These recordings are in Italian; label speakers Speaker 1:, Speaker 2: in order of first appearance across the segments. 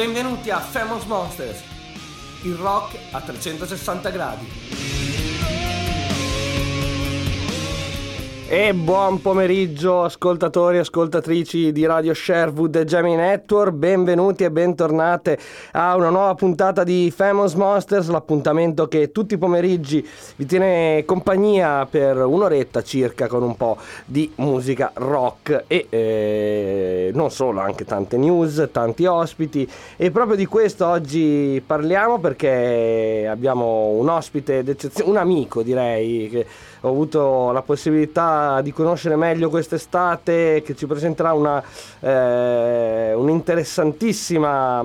Speaker 1: Benvenuti a Famous Monsters, il rock a 360 gradi. E buon pomeriggio ascoltatori e ascoltatrici di Radio Sherwood e Gemini Network, benvenuti e bentornate a una nuova puntata di Famous Monsters, l'appuntamento che tutti i pomeriggi vi tiene compagnia per un'oretta circa con un po' di musica rock e non solo, anche tante news, tanti ospiti, e proprio di questo oggi parliamo perché abbiamo un ospite d'eccezione, un amico direi, che ho avuto la possibilità di conoscere meglio quest'estate, che ci presenterà un'interessantissima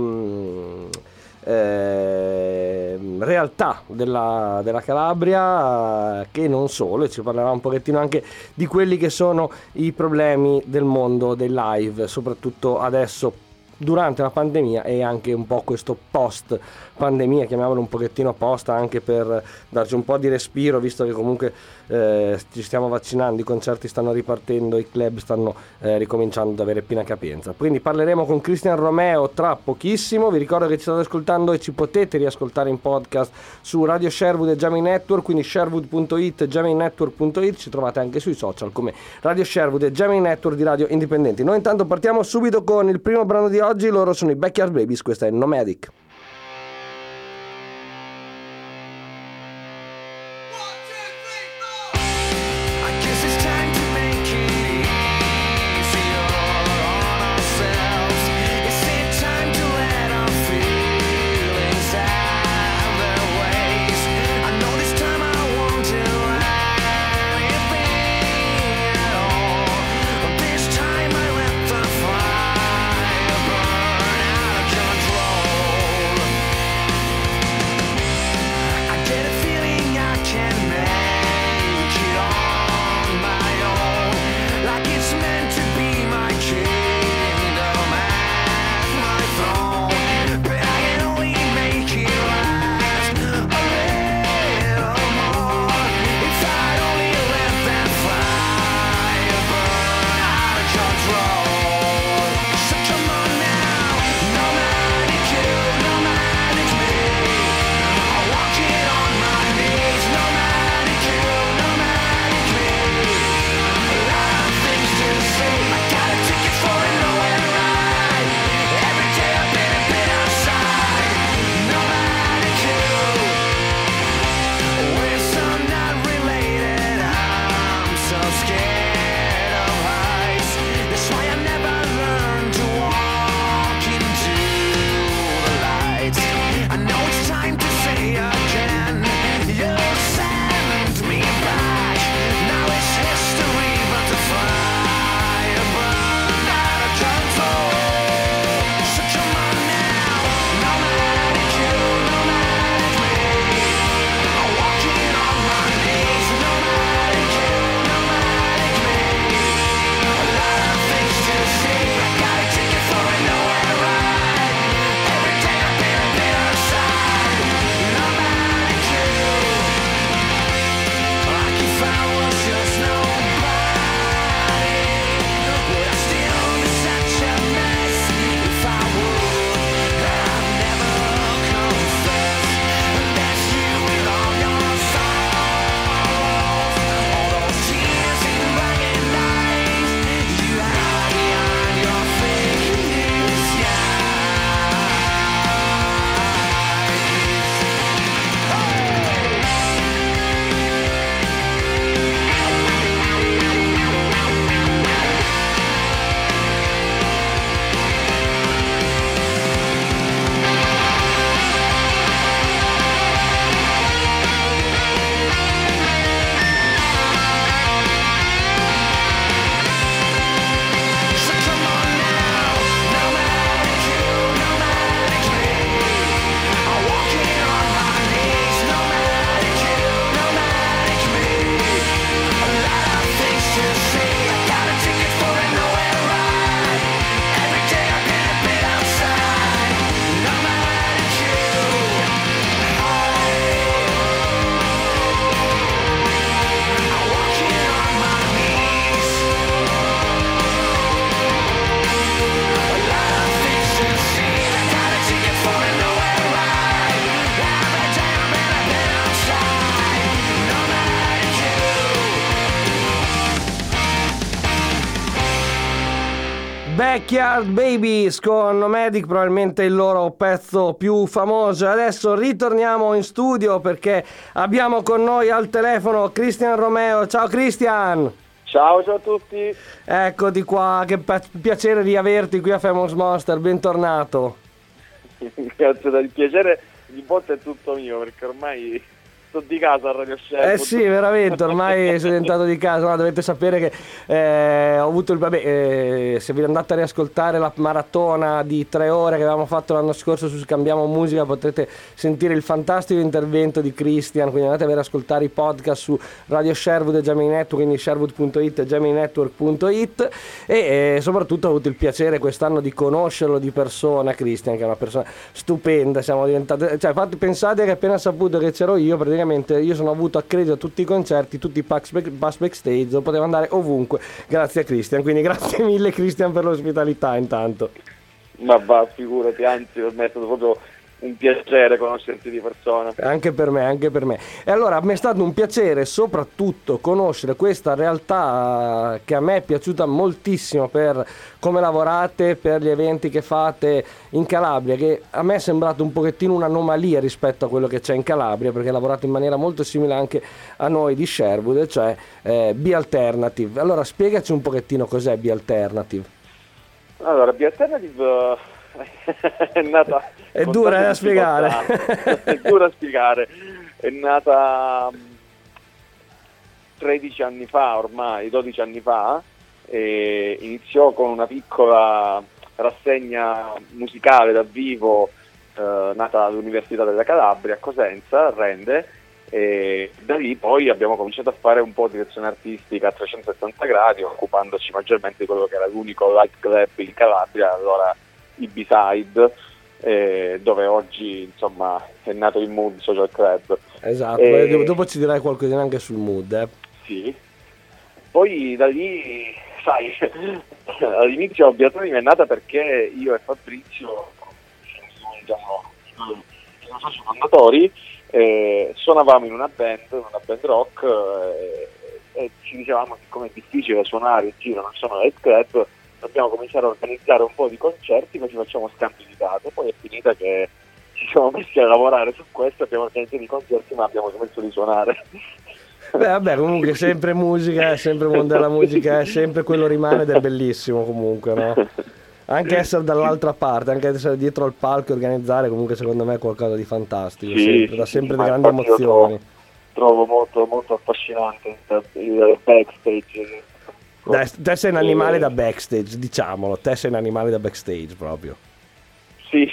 Speaker 1: realtà della Calabria, che non solo, e ci parlerà un pochettino anche di quelli che sono i problemi del mondo dei live, soprattutto adesso durante la pandemia e anche un po' questo post pandemia, chiamiamolo un pochettino post, anche per darci un po' di respiro, visto che comunque ci stiamo vaccinando, i concerti stanno ripartendo, i club stanno ricominciando ad avere piena capienza. Quindi parleremo con Cristian Romeo tra pochissimo. Vi ricordo che ci state ascoltando e ci potete riascoltare in podcast su Radio Sherwood e Gemini Network, quindi sherwood.it, geminetwork.it, ci trovate anche sui social come Radio Sherwood e Gemini Network di radio indipendenti. Noi intanto partiamo subito con il primo brano di oggi, loro sono i Backyard Babies, questa è Nomadic.
Speaker 2: Control.
Speaker 1: Backyard Babies con Nomadic, probabilmente il loro pezzo più famoso. Adesso ritorniamo in studio perché abbiamo con noi al telefono Cristian Romeo. Ciao Cristian!
Speaker 2: Ciao a tutti!
Speaker 1: Eccoti qua, che piacere di averti qui a Famous Monster, bentornato.
Speaker 2: Grazie, il piacere di botta è tutto mio perché ormai sto di casa a Radio Sherwood.
Speaker 1: Sì, veramente, ormai sono diventato di casa. No, dovete sapere che ho avuto se vi andate a riascoltare la maratona di 3 ore che avevamo fatto l'anno scorso su Scambiamo Musica, potete sentire il fantastico intervento di Christian, quindi andate a ascoltare i podcast su Radio Sherwood e Gemini Network, quindi sherwood.it e geminetwork.it, e soprattutto ho avuto il piacere quest'anno di conoscerlo di persona, Christian, che è una persona stupenda. Siamo diventati, cioè, pensate che appena saputo che c'ero io, praticamente io sono avuto accredito a tutti i concerti, tutti i pass backstage, potevo andare ovunque grazie a Christian, quindi grazie mille Christian per l'ospitalità intanto.
Speaker 2: Ma va, figurati, anzi per me è stato proprio un piacere conoscerti di persona.
Speaker 1: Anche per me. E allora a me è stato un piacere soprattutto conoscere questa realtà che a me è piaciuta moltissimo per come lavorate, per gli eventi che fate in Calabria, che a me è sembrato un pochettino un'anomalia rispetto a quello che c'è in Calabria, perché lavorate in maniera molto simile anche a noi di Sherwood, cioè Be Alternative. Allora spiegaci un pochettino cos'è Be Alternative.
Speaker 2: Allora, Be Alternative è nata...
Speaker 1: È dura da spiegare.
Speaker 2: È dura da spiegare. È nata 13 anni fa ormai, 12 anni fa, e iniziò con una piccola rassegna musicale dal vivo nata all'Università della Calabria a Cosenza, a Rende, e da lì poi abbiamo cominciato a fare un po' direzione artistica a 360 gradi, occupandoci maggiormente di quello che era l'unico live club in Calabria, allora i B-Side, dove oggi insomma è nato il Mood Social Club.
Speaker 1: Esatto, dopo ci dirai qualcosina anche sul Mood.
Speaker 2: Sì. Poi da lì, sai, all'inizio Be-Alternative è nata perché io e Fabrizio, diciamo, i soci fondatori, suonavamo in una band rock, e ci dicevamo, siccome è difficile suonare in giro, non sono live club, dobbiamo cominciare a organizzare un po' di concerti, così facciamo scambi di date. Poi è finita che ci siamo messi a lavorare su questo, abbiamo organizzato i concerti, ma abbiamo smesso di suonare.
Speaker 1: Beh, vabbè, comunque sempre musica, è sempre mondo della musica, è sempre quello rimane ed è bellissimo comunque, no? Anche essere dall'altra parte, anche essere dietro al palco e organizzare, comunque secondo me è qualcosa di fantastico,
Speaker 2: sì,
Speaker 1: dà sempre
Speaker 2: delle
Speaker 1: grandi emozioni.
Speaker 2: Trovo molto, molto affascinante il backstage.
Speaker 1: Dai, te sei un animale da backstage, diciamolo, te sei un animale da backstage proprio.
Speaker 2: Sì,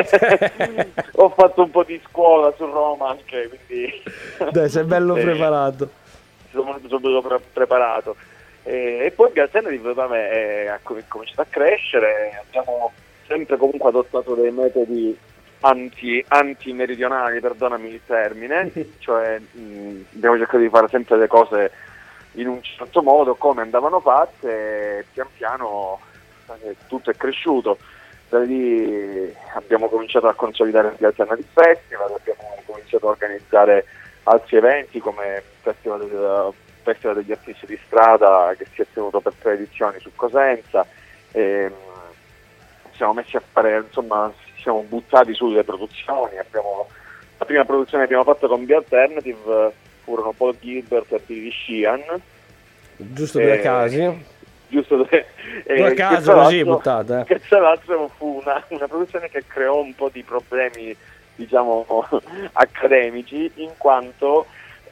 Speaker 2: ho fatto un po' di scuola su Roma anche, quindi...
Speaker 1: Dai, sei bello preparato.
Speaker 2: Sono bello preparato. E poi Be Alternative da me ha cominciato a crescere, abbiamo sempre comunque adottato dei metodi anti-meridionali, perdonami il termine, cioè abbiamo cercato di fare sempre le cose in un certo modo, come andavano fatte, e pian piano tutto è cresciuto. Da lì abbiamo cominciato a consolidare gli Alternative Festival, abbiamo cominciato a organizzare altri eventi come Festival degli Artisti di Strada, che si è tenuto per 3 edizioni su Cosenza, e siamo messi a fare, insomma, siamo buttati sulle produzioni. La prima produzione che abbiamo fatto con Be Alternative furono Paul Gilbert e Billy Sheehan.
Speaker 1: Giusto 2 casi.
Speaker 2: Giusto 2
Speaker 1: casi così buttate.
Speaker 2: Che tra l'altro fu una produzione che creò un po' di problemi, diciamo, accademici, in quanto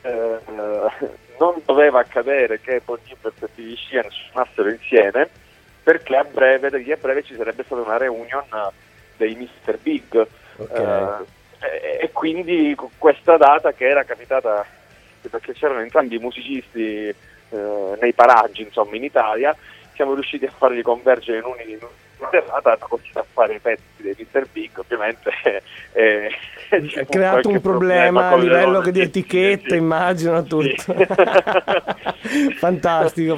Speaker 2: non doveva accadere che Paul Gilbert e Billy Sheehan suonassero insieme, perché a breve ci sarebbe stata una reunion dei Mr. Big.
Speaker 1: Okay.
Speaker 2: E quindi questa data, che era capitata perché c'erano entrambi i musicisti nei paraggi, insomma, in Italia, siamo riusciti a farli convergere in una serata, hanno cominciato a fare i pezzi dei Mr. Big, ovviamente
Speaker 1: ha creato un problema a livello di etichetta, immagino, tutto. Sì. fantastico.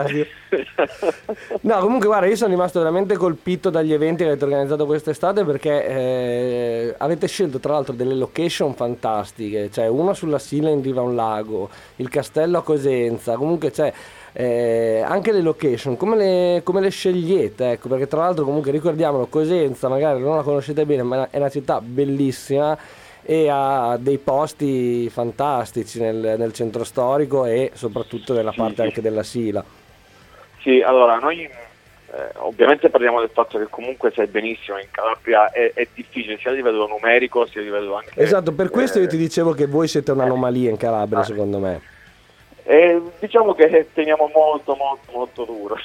Speaker 1: No, comunque guarda, io sono rimasto veramente colpito dagli eventi che avete organizzato quest'estate, perché avete scelto tra l'altro delle location fantastiche, cioè uno sulla Sila in riva a un lago, il castello a Cosenza, comunque anche le location, come le scegliete, ecco, perché tra l'altro comunque ricordiamolo, Cosenza magari non la conoscete bene, ma è una città bellissima e ha dei posti fantastici nel centro storico e soprattutto nella parte anche della Sila.
Speaker 2: Sì, allora noi ovviamente parliamo del fatto che comunque sai benissimo in Calabria è difficile sia a livello numerico sia a livello anche...
Speaker 1: Esatto, per questo io ti dicevo che voi siete un'anomalia in Calabria, secondo me.
Speaker 2: Diciamo che teniamo molto molto molto duro.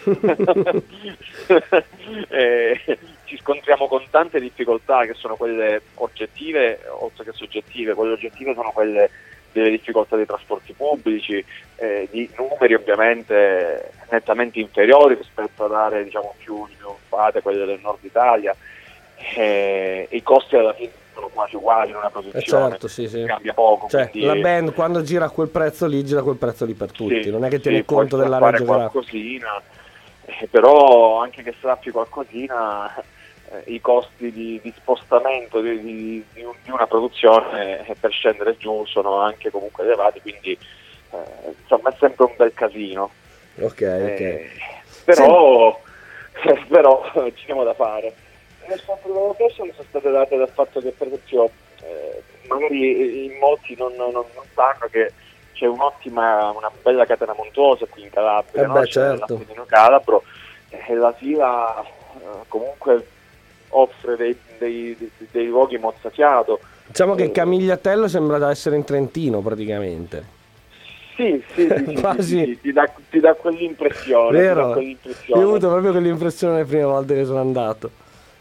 Speaker 2: Ci scontriamo con tante difficoltà che sono quelle oggettive oltre che soggettive. Quelle oggettive sono quelle delle difficoltà dei trasporti pubblici, di numeri ovviamente nettamente inferiori rispetto ad aree diciamo più sviluppate, quelle del nord Italia. I costi alla fine sono quasi uguali in una produzione,
Speaker 1: certo, sì.
Speaker 2: Cambia poco.
Speaker 1: Cioè,
Speaker 2: quindi...
Speaker 1: la band quando gira a quel prezzo lì, gira a quel prezzo lì per tutti,
Speaker 2: sì,
Speaker 1: non è che tiene
Speaker 2: sì,
Speaker 1: conto dell'area geografica.
Speaker 2: Qualcosina, però anche che sappi qualcosina, i costi di spostamento di una produzione per scendere giù sono anche comunque elevati, sì, insomma è sempre un bel casino.
Speaker 1: Ok.
Speaker 2: Però ci siamo da fare. Le location sono state date dal fatto che per esempio magari in molti non sanno che c'è una bella catena montuosa qui in Calabria, no?
Speaker 1: Certo.
Speaker 2: C'è l'Appennino Calabro e la Sila comunque offre dei luoghi mozzafiato.
Speaker 1: Diciamo che Camigliatello sembra da essere in Trentino praticamente.
Speaker 2: Sì,
Speaker 1: quasi.
Speaker 2: Sì, ti dà quell'impressione.
Speaker 1: Vero? Io ho avuto proprio quell'impressione le prime volte che sono andato.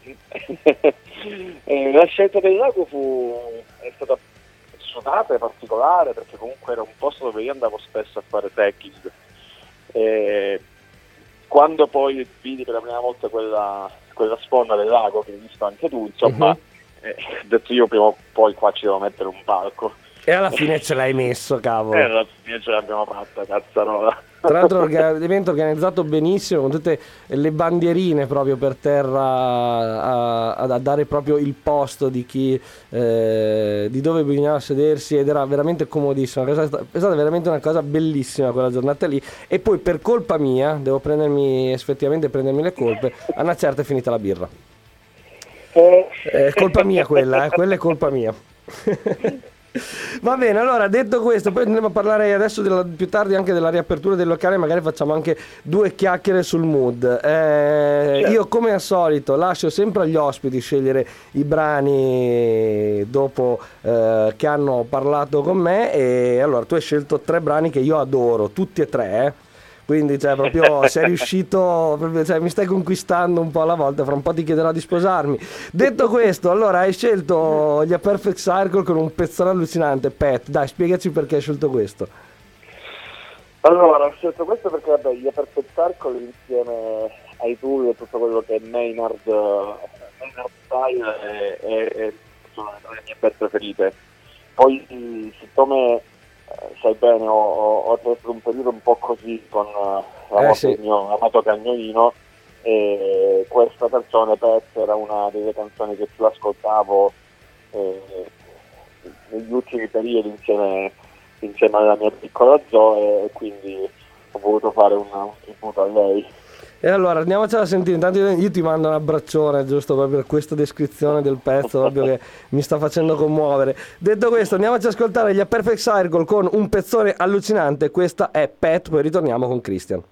Speaker 2: La scelta del lago è stata sudata e particolare perché comunque era un posto dove io andavo spesso a fare trekking. Quando poi vidi per la prima volta quella sponda del lago che hai visto anche tu, insomma, ho detto io prima o poi qua ci devo mettere un palco.
Speaker 1: E alla fine ce l'hai messo, cavolo.
Speaker 2: E alla fine ce l'abbiamo fatta, cazzarola.
Speaker 1: Tra l'altro l'evento organizzato benissimo, con tutte le bandierine proprio per terra a dare proprio il posto di chi di dove bisognava sedersi, ed era veramente comodissimo. È stata veramente una cosa bellissima quella giornata lì. E poi per colpa mia, devo effettivamente prendermi le colpe, a una certa è finita la birra. È colpa mia quella è colpa mia. Va bene, allora detto questo, poi andremo a parlare adesso più tardi anche della riapertura del locale, magari facciamo anche due chiacchiere sul mood. Certo. Io come al solito lascio sempre agli ospiti scegliere i brani dopo che hanno parlato con me, e allora tu hai scelto 3 brani che io adoro, tutti e 3, quindi proprio sei riuscito, mi stai conquistando un po' alla volta, fra un po' ti chiederò di sposarmi. Detto questo, allora hai scelto gli A Perfect Circle con un pezzone allucinante. Pat, dai, spiegaci perché hai scelto questo.
Speaker 2: Allora, ho scelto questo perché gli A Perfect Circle insieme ai Tool e tutto quello che è Maynard Style sono le mie band preferite. Poi siccome sai bene, ho avuto un periodo un po' così con la morte del mio amato cagnolino, e questa canzone Pet era una delle canzoni che più ascoltavo negli ultimi periodi insieme alla mia piccola Zoe, e quindi ho voluto fare un tributo a lei.
Speaker 1: E allora andiamocela a sentire. Intanto io ti mando un abbraccione, giusto proprio per questa descrizione del pezzo proprio che mi sta facendo commuovere. Detto questo, andiamoci ad ascoltare gli A Perfect Circle con un pezzone allucinante. Questa è Pet, poi ritorniamo con Christian.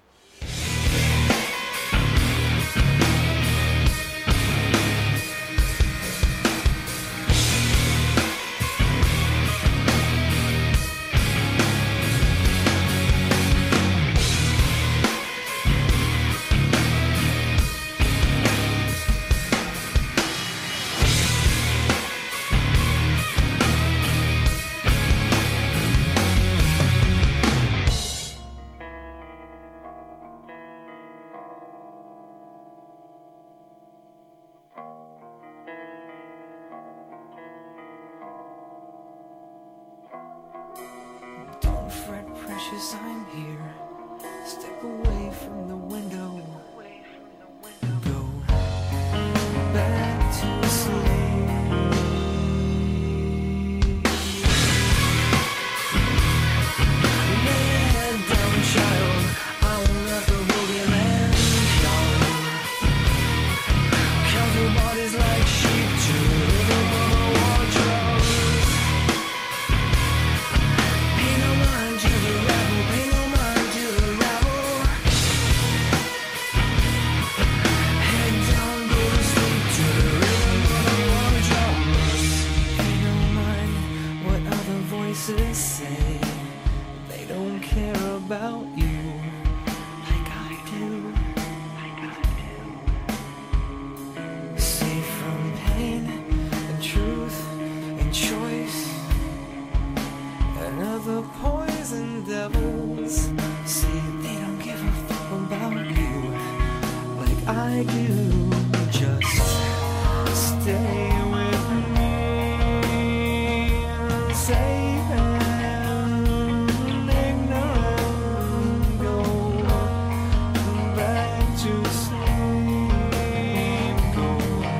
Speaker 3: I'm here. Step away from the window. Go back to sleep. Lay your head down, child. voices say they don't care about you like I do. Safe from pain and truth and choice and other poison devils. See, they don't give a fuck about you like I do. Just stay with me, safe and ignorant. Go back to sleep. Go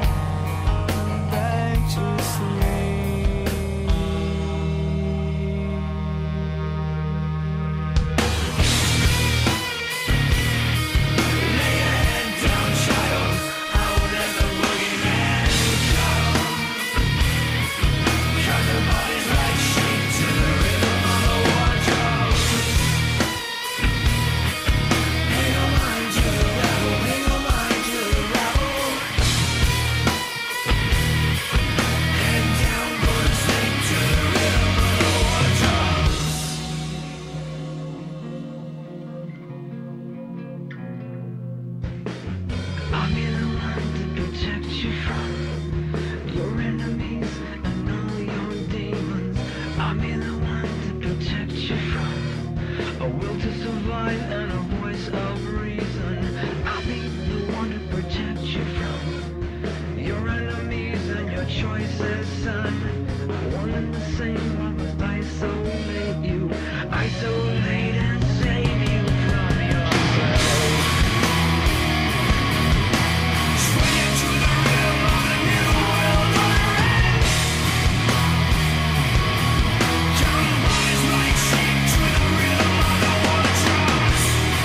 Speaker 3: back to sleep. Lay your head down, child. Out let the boogeyman come. 'Cause the body's like sheep to the rhythm of the war drums. Pay no mind to the rebel, pay no mind to the rebel. Head down, go to sleep to the rhythm of the war drums. I'm in the line to protect you from your enemies and all your demons. I'm in the line to protect you from a will to survive and a voice of reason. I'll be the one to protect you from your enemies and your choices, son. One and the same, I must isolate you, isolate and save you from yourself. Swing into the rhythm of the new world order. Turn the bodies like sheep to the rhythm of the war drums.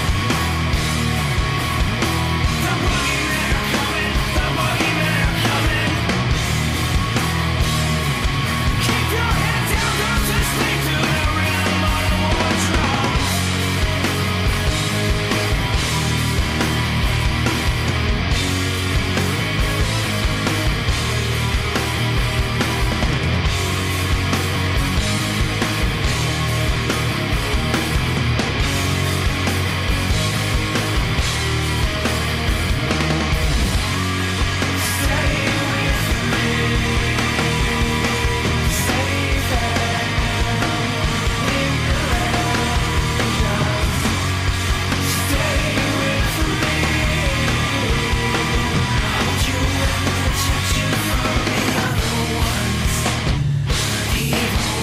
Speaker 3: The boogeymen are coming, the boogeymen are coming. Keep your head down, go to sleep to the rhythm of the war drums. Stay with me, safe and ignorant. Stay with me. Hold you and protect you from the other ones, the evil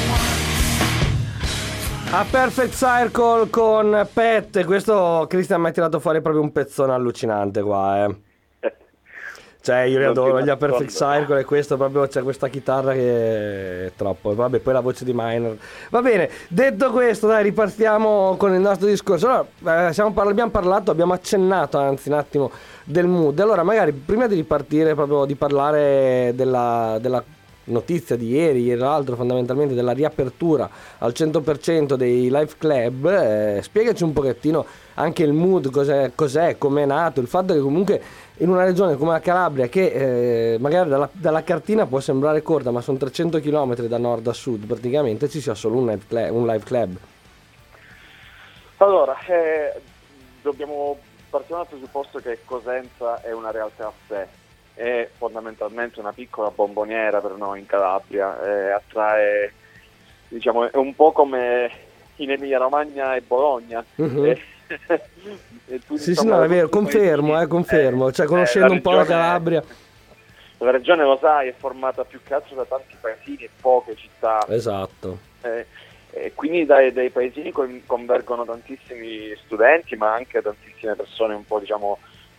Speaker 3: ones.
Speaker 1: A Perfect Circle con Pet. Questo Christian mi ha tirato fuori proprio un pezzone allucinante qua, eh. Cioè io li
Speaker 2: Non ti
Speaker 1: adoro gli A Perfect
Speaker 2: nascondo.
Speaker 1: Circle, e questo proprio c'è questa chitarra che è troppo. Vabbè, poi la voce di Minor. Va bene, detto questo, dai, ripartiamo con il nostro discorso. Allora, abbiamo accennato anzi un attimo del mood. Allora magari prima di ripartire, proprio di parlare della notizia di ieri l'altro, fondamentalmente della riapertura al 100% dei live club, spiegaci un pochettino anche il mood, cos'è, com'è nato, il fatto che comunque in una regione come la Calabria, che magari dalla cartina può sembrare corta, ma sono 300 km da nord a sud praticamente, ci sia solo un live club.
Speaker 2: Allora, dobbiamo partire dal presupposto che Cosenza è una realtà a sé, è fondamentalmente una piccola bomboniera per noi in Calabria, attrae, diciamo, è un po' come in Emilia Romagna e Bologna.
Speaker 1: Mhm.
Speaker 2: E tu,
Speaker 1: Sì,
Speaker 2: diciamo,
Speaker 1: no, è vero,
Speaker 2: tutti i
Speaker 1: confermo,
Speaker 2: paesini,
Speaker 1: confermo, cioè conoscendo un po' la
Speaker 2: regione-
Speaker 1: Calabria.
Speaker 2: La regione, lo sai, è formata più che altro da tanti paesini e poche città.
Speaker 1: Esatto.
Speaker 2: E quindi dai paesini convergono tantissimi studenti, ma anche tantissime persone un po', diciamo,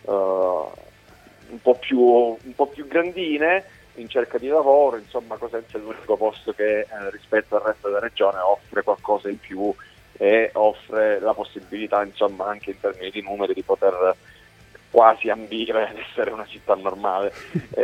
Speaker 2: un po' più grandine in cerca di lavoro. Insomma, Cosenza è l'unico posto che rispetto al resto della regione offre qualcosa in più e offre la possibilità, insomma, anche in termini di numeri, di poter quasi ambire ad essere una città normale.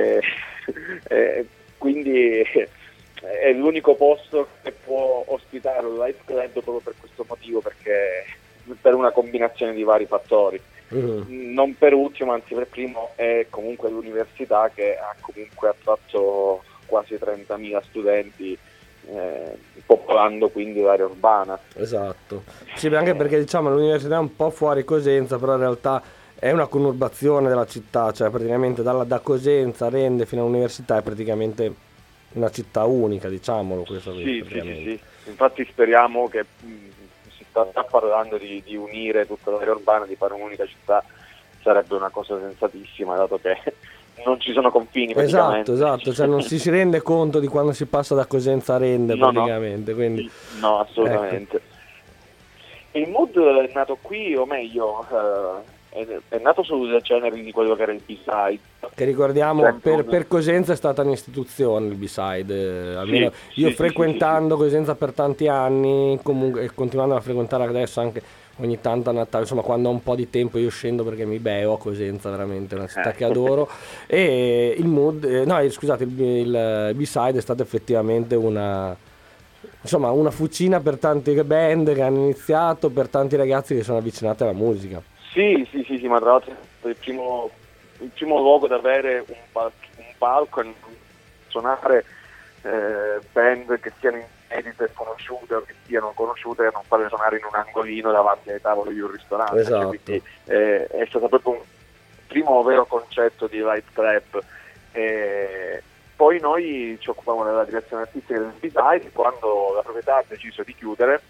Speaker 2: Quindi è l'unico posto che può ospitare un live club proprio per questo motivo, perché per una combinazione di vari fattori. Non per ultimo, anzi per primo, è comunque l'università che ha comunque attratto quasi 30.000 studenti popolando quindi l'area urbana.
Speaker 1: Esatto. Sì, anche perché diciamo l'università è un po' fuori Cosenza, però in realtà è una conurbazione della città, cioè praticamente da Cosenza, Rende fino all'università è praticamente una città unica, diciamolo questo qui,
Speaker 2: Sì,
Speaker 1: praticamente.
Speaker 2: sì. Infatti speriamo che si sta parlando di unire tutta l'area urbana, di fare un'unica città, sarebbe una cosa sensatissima, dato che non ci sono confini praticamente.
Speaker 1: Esatto, cioè non si rende conto di quando si passa da Cosenza a Rende
Speaker 2: No,
Speaker 1: praticamente, quindi
Speaker 2: no, assolutamente. Il mood è nato qui, o meglio, è nato sulle ceneri di quello che era il B-side.
Speaker 1: che ricordiamo
Speaker 2: Sempre
Speaker 1: per Cosenza è stata un'istituzione il B-side, almeno
Speaker 2: Sì,
Speaker 1: io
Speaker 2: sì,
Speaker 1: frequentando Cosenza per tanti anni, comunque e continuando a frequentare adesso anche ogni tanto a Natale, insomma quando ho un po' di tempo io scendo perché mi beo a Cosenza, veramente è una città che adoro, e il mood, no scusate, il B-side è stato effettivamente una fucina per tanti band che hanno iniziato, per tanti ragazzi che sono avvicinati alla musica.
Speaker 2: Sì, ma tra l'altro è il primo luogo ad avere un palco e suonare band che siano inedite e conosciute o che siano conosciute e non farle suonare in un angolino davanti ai tavoli di un ristorante.
Speaker 1: Esatto.
Speaker 2: Quindi è stato proprio un primo vero concetto di light club. Poi noi ci occupavamo della direzione artistica del B-side. Quando la proprietà ha deciso di chiudere,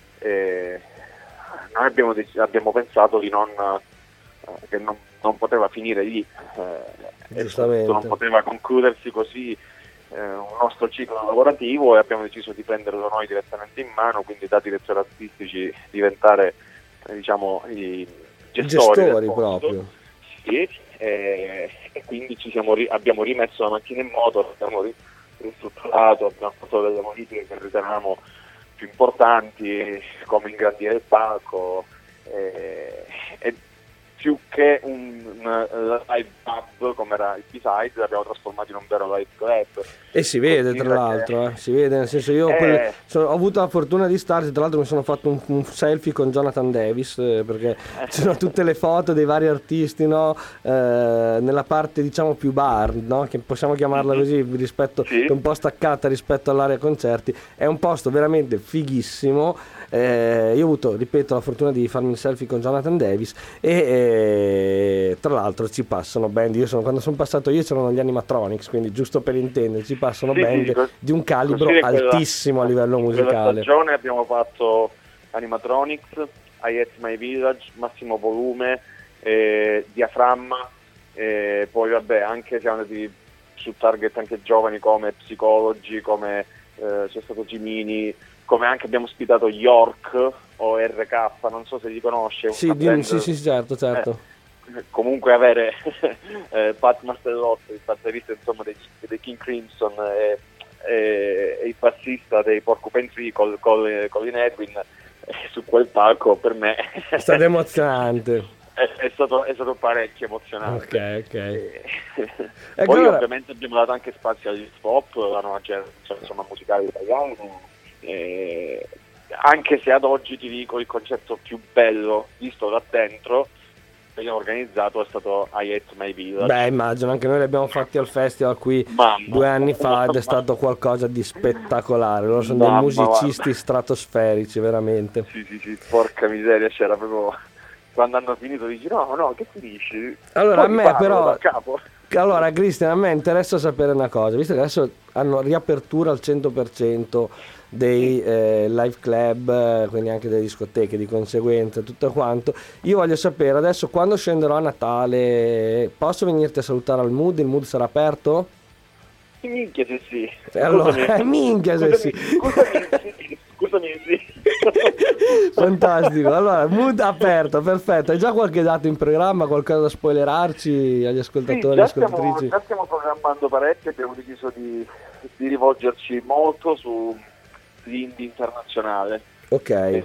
Speaker 2: noi abbiamo pensato di che non poteva finire lì,
Speaker 1: Giustamente.
Speaker 2: non poteva concludersi così un nostro ciclo lavorativo, e abbiamo deciso di prenderlo noi direttamente in mano, quindi da direttori artistici diventare diciamo i gestori del posto.
Speaker 1: Proprio.
Speaker 2: Sì, e quindi abbiamo rimesso la macchina in moto, abbiamo ristrutturato, abbiamo fatto delle modifiche che ritenevamo più importanti, come ingrandire il palco, e più che un live pub come era il B-side l'abbiamo trasformato in un vero live club.
Speaker 1: E si vede tra l'altro, si vede, nel senso io ho avuto la fortuna di starci, tra l'altro mi sono fatto un selfie con Jonathan Davis, perché ci sono tutte le foto dei vari artisti, no? Nella parte diciamo più bar, no? Che possiamo chiamarla così, rispetto,
Speaker 2: Sì.
Speaker 1: un po' staccata rispetto all'area concerti, è un posto veramente fighissimo. Io ho avuto, ripeto, la fortuna di farmi il selfie con Jonathan Davis e tra l'altro ci passano band, quando sono passato io c'erano gli animatronics, quindi giusto per intenderci passano band di un calibro altissimo a livello musicale.
Speaker 2: In quella stagione abbiamo fatto animatronics, I Hate My Village, Massimo Volume, Diaframma, poi vabbè anche siamo andati su target anche giovani come Psicologi, come c'è stato Gimini, come anche abbiamo ospitato York o RK, non so se li conosce.
Speaker 1: Sì, certo.
Speaker 2: Comunque avere Pat Martellotto, il batterista insomma dei King Crimson e il bassista dei Porcupine Tree, Colin Edwin, su quel palco per me
Speaker 1: è stato emozionante.
Speaker 2: È stato parecchio emozionante.
Speaker 1: Ok.
Speaker 2: Poi ovviamente abbiamo dato anche spazio agli hip hop, la nuova generazione insomma musicale italiana, anche se ad oggi ti dico il concerto più bello visto da dentro che abbiamo organizzato è stato I Hate My Village.
Speaker 1: Beh, immagino, anche noi li abbiamo fatti al festival qui 2 anni fa ed è stato qualcosa di spettacolare. Loro sono dei musicisti stratosferici, veramente.
Speaker 2: Sì, porca miseria, c'era proprio, quando hanno finito dici no, che finisci?
Speaker 1: Allora, a me però,
Speaker 2: capo.
Speaker 1: Allora Cristian, a me interessa sapere una cosa, visto che adesso hanno riapertura al 100% dei live club, quindi anche delle discoteche, di conseguenza tutto quanto, io voglio sapere adesso, quando scenderò a Natale, posso venirti a salutare al Mood? Il Mood sarà aperto?
Speaker 2: Minchia se sì.
Speaker 1: Allora, minchia se sì.
Speaker 2: Scusami sì.
Speaker 1: Fantastico, allora Mood aperto, perfetto. Hai già qualche dato in programma, qualcosa da spoilerarci agli ascoltatori e ascoltatrici?
Speaker 2: Già stiamo programmando parecchio, abbiamo deciso di rivolgerci molto su l'indie internazionale.
Speaker 1: Ok.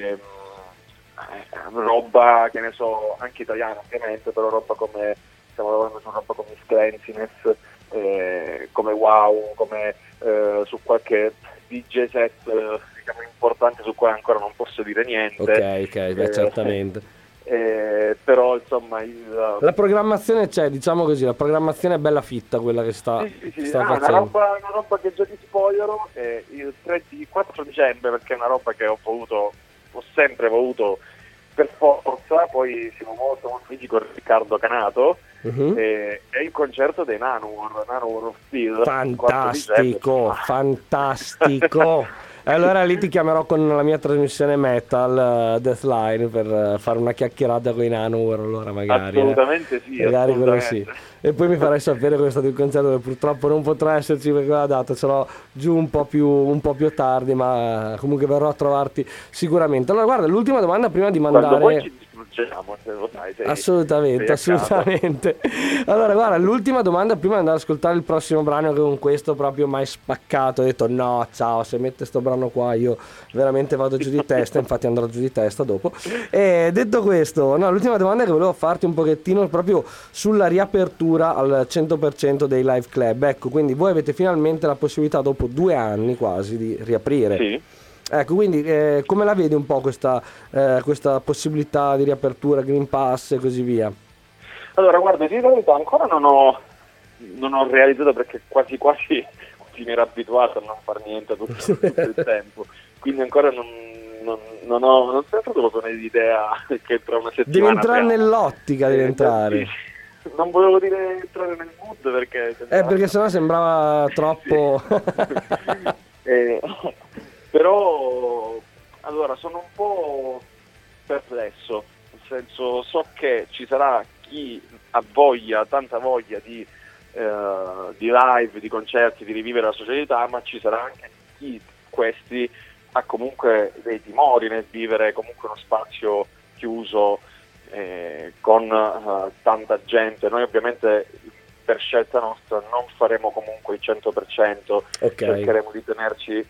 Speaker 2: Roba che ne so, anche italiana ovviamente, però roba come, stiamo lavorando su roba come Cleanliness, come Wow, come su qualche DJ set diciamo importante su cui ancora non posso dire niente.
Speaker 1: Ok, beh, certamente.
Speaker 2: però insomma
Speaker 1: la programmazione c'è, diciamo così, la programmazione è bella fitta quella che sta facendo.
Speaker 2: Una roba che già ti spoilerò è il 4 dicembre, perché è una roba che ho sempre voluto per forza. Poi siamo molto amici con Riccardo Canato, è il concerto dei Nanowar of Steel.
Speaker 1: Fantastico. Allora lì ti chiamerò con la mia trasmissione Metal Deathline per fare una chiacchierata con i Nanowar, allora magari.
Speaker 2: Assolutamente sì.
Speaker 1: Magari quello sì. E poi mi farai sapere come è stato il concerto, che purtroppo non potrà esserci perché la data ce l'ho giù un po' più tardi, ma comunque verrò a trovarti sicuramente. Allora guarda, l'ultima domanda prima di mandare...
Speaker 2: Quando poi ci distruggiamo, lo sai,
Speaker 1: assolutamente. Allora guarda, l'ultima domanda prima di andare ad ascoltare il prossimo brano, che con questo proprio mai spaccato, ho detto no, ciao, se mette sto brano qua io veramente vado giù di testa, infatti andrò giù di testa dopo. E detto questo, no, l'ultima domanda che volevo farti un pochettino proprio sulla riapertura al 100% dei live club. Ecco, quindi voi avete finalmente la possibilità dopo 2 anni quasi di riaprire.
Speaker 2: Sì.
Speaker 1: Ecco, quindi come la vedi un po' questa possibilità di riapertura, Green Pass e così via?
Speaker 2: Allora guarda, in realtà ancora non ho realizzato, perché quasi mi ero abituato a non far niente tutto il tempo, quindi ancora non sempre proprio un'idea che tra una settimana
Speaker 1: devi entrare nell'ottica, devi entrare.
Speaker 2: Sì. Non volevo dire entrare nel mood perché
Speaker 1: sennò sembrava troppo.
Speaker 2: Però allora sono un po' perplesso, nel senso, so che ci sarà chi ha tanta voglia di live, di concerti, di rivivere la socialità, ma ci sarà anche chi questi ha comunque dei timori nel vivere comunque uno spazio chiuso con tanta gente. Noi ovviamente per scelta nostra non faremo comunque il 100%, cercheremo di tenerci,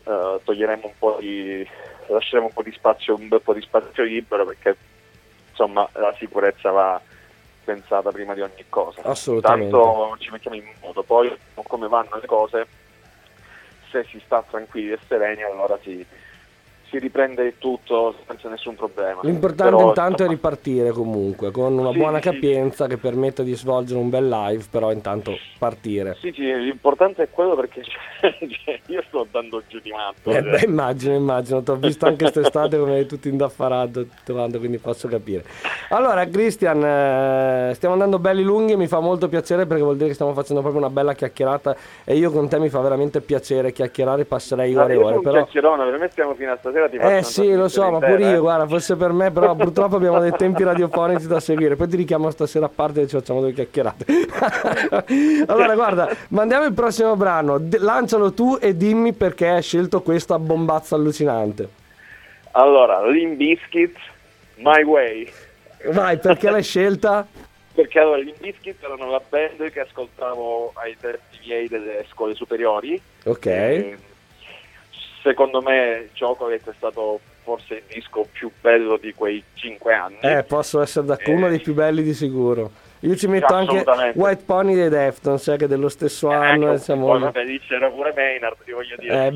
Speaker 2: lasceremo un bel po' di spazio libero, perché insomma la sicurezza va pensata prima di ogni cosa.
Speaker 1: Assolutamente.
Speaker 2: Tanto ci mettiamo in moto, poi come vanno le cose, se si sta tranquilli e sereni, allora si riprende il tutto senza nessun problema.
Speaker 1: L'importante intanto è ripartire comunque con una buona capienza che permetta di svolgere un bel live, però intanto partire.
Speaker 2: Sì, l'importante è quello, perché io sto andando giù di matto.
Speaker 1: Immagino, ti ho visto anche quest'estate come eri tutto indaffarato, quindi posso capire. Allora Christian, stiamo andando belli lunghi e mi fa molto piacere, perché vuol dire che stiamo facendo proprio una bella chiacchierata, e io con te mi fa veramente piacere chiacchierare, passerei ore e ore. Però
Speaker 2: chiacchierone, per me stiamo fino a stasera.
Speaker 1: Sì, lo so, ma pure io, guarda, fosse per me, però purtroppo abbiamo dei tempi radiofonici da seguire, poi ti richiamo stasera a parte e ci facciamo 2 chiacchierate. Allora guarda, mandiamo il prossimo brano, lancialo tu e dimmi perché hai scelto questa bombazza allucinante.
Speaker 2: Allora, Limp Bizkit, My Way.
Speaker 1: Vai, perché l'hai scelta?
Speaker 2: Perché allora Limp Bizkit erano la band che ascoltavo ai tempi miei delle scuole superiori.
Speaker 1: Ok.
Speaker 2: Secondo me Chocolate è stato forse il disco più bello di quei 5 anni.
Speaker 1: Posso essere d'accordo, uno dei più belli di sicuro. Io ci metto anche White Pony dei Deftones, che è dello stesso anno.
Speaker 2: Vabbè, lì c'era pure Maynard, ti voglio dire.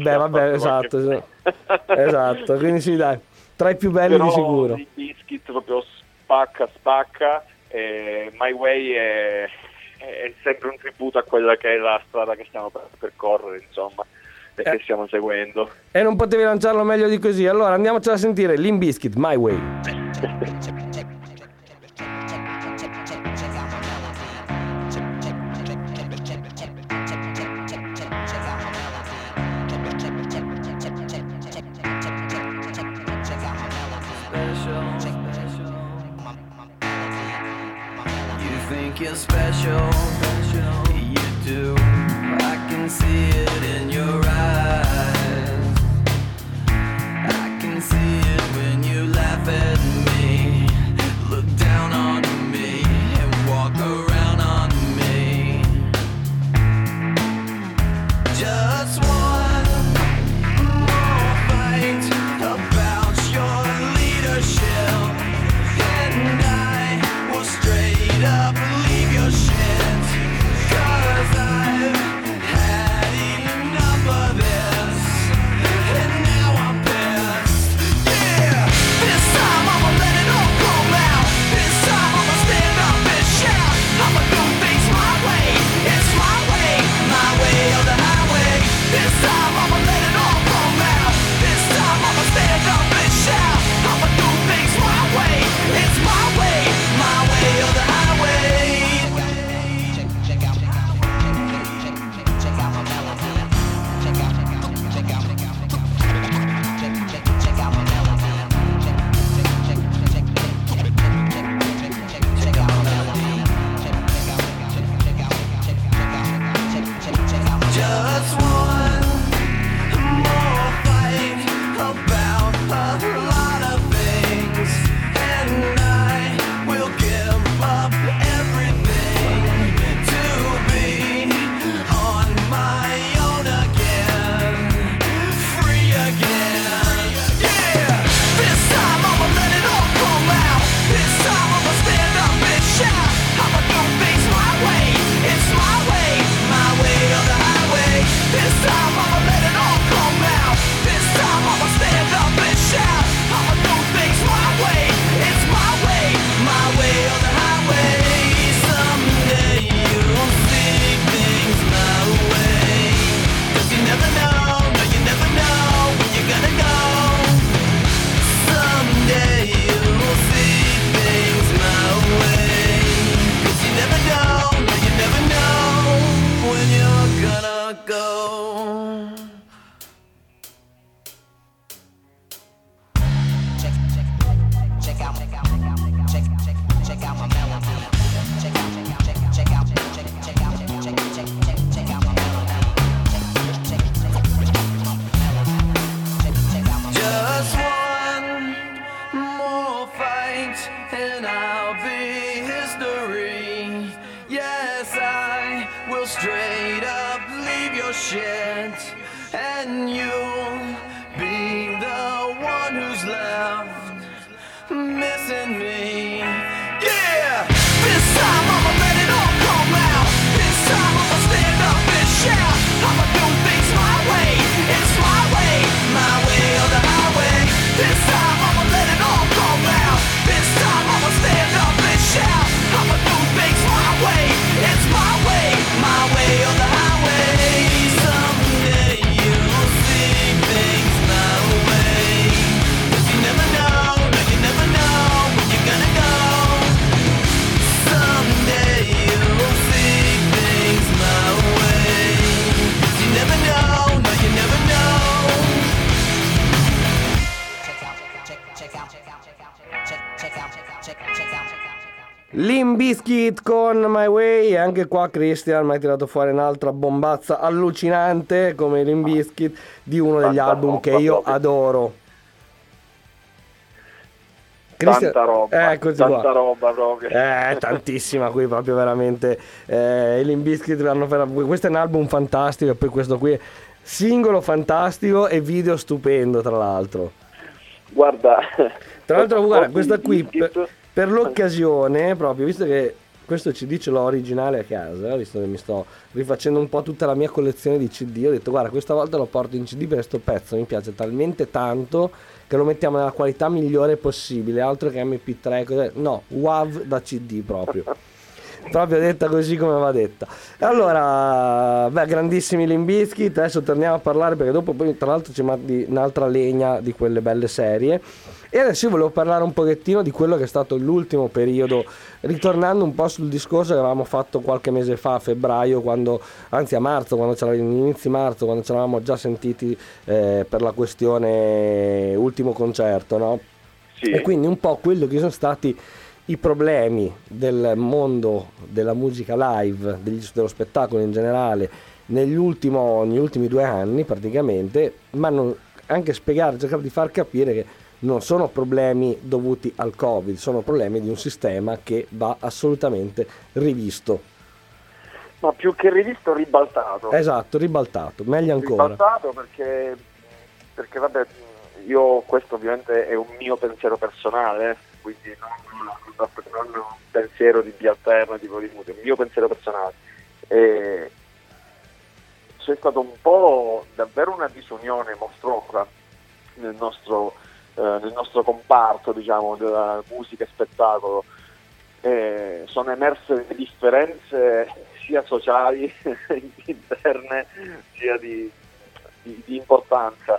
Speaker 1: Esatto, quindi sì, dai, tra i più belli di sicuro.
Speaker 2: I Biscuit proprio spacca, My Way è sempre un tributo a quella che è la strada che stiamo per percorrere, insomma, e che stiamo seguendo.
Speaker 1: E non potevi lanciarlo meglio di così. Allora andiamoci a sentire Limp Bizkit, My Way.
Speaker 3: You're special, you do. I can see it in your eyes. I can see it when you laugh at me, look down on me, and walk around on me. Just one more fight about your leadership, and I will straight up leave your shit. who's left missing me. Yeah, this time I'ma let it all come out. This time I'ma stand up and shout. I'ma do things my way. It's my way or the highway. This time I'ma let it all come out. This time I'ma stand up and shout. I'ma do things my way. It's my way or the highway. Someday you'll see things my way. 'Cause you never know, no, you never know when you're gonna go. Someday you'll see things my way. 'Cause you never know, no, you never know.
Speaker 1: Limp Bizkit con My Way, e anche qua Christian mi ha tirato fuori un'altra bombazza allucinante come Limp Bizkit di uno degli album che io adoro. Christian,
Speaker 2: Tanta roba,
Speaker 1: così
Speaker 2: tanta
Speaker 1: qua.
Speaker 2: roba proprio.
Speaker 1: Tantissima qui proprio veramente. I Limp Bizkit questo è un album fantastico, e poi questo qui è singolo fantastico e video stupendo tra l'altro.
Speaker 2: Guarda,
Speaker 1: Questa qui per l'occasione, proprio visto che questo CD ce l'ho originale a casa, visto che mi sto rifacendo un po' tutta la mia collezione di CD, ho detto guarda, questa volta lo porto in CD perché sto pezzo mi piace talmente tanto che lo mettiamo nella qualità migliore possibile, altro che MP3, no, WAV da CD proprio. Proprio detta così come va detta. E allora, grandissimi Limp Bizkit. Adesso torniamo a parlare, perché dopo poi tra l'altro ci mandi un'altra legna di quelle belle serie. E adesso io volevo parlare un pochettino di quello che è stato l'ultimo periodo, ritornando un po' sul discorso che avevamo fatto qualche mese fa, a febbraio, anzi a marzo, inizi marzo, quando ci eravamo già sentiti per la questione ultimo concerto, no?
Speaker 2: sì.
Speaker 1: E quindi un po' quello che sono stati i problemi del mondo della musica live, dello spettacolo in generale, negli ultimi 2 anni praticamente, ma anche cercare di far capire che non sono problemi dovuti al Covid, sono problemi di un sistema che va assolutamente rivisto.
Speaker 2: Ma più che rivisto, ribaltato.
Speaker 1: Esatto, ribaltato, meglio ancora.
Speaker 2: Ribaltato perché vabbè, io questo ovviamente è un mio pensiero personale, quindi non un pensiero di B-Alternativo, di Mute, è un mio pensiero personale. E c'è stato un po' davvero una disunione mostruosa nel nostro comparto, diciamo, della musica e spettacolo. Sono emerse le differenze sia sociali interne sia di importanza,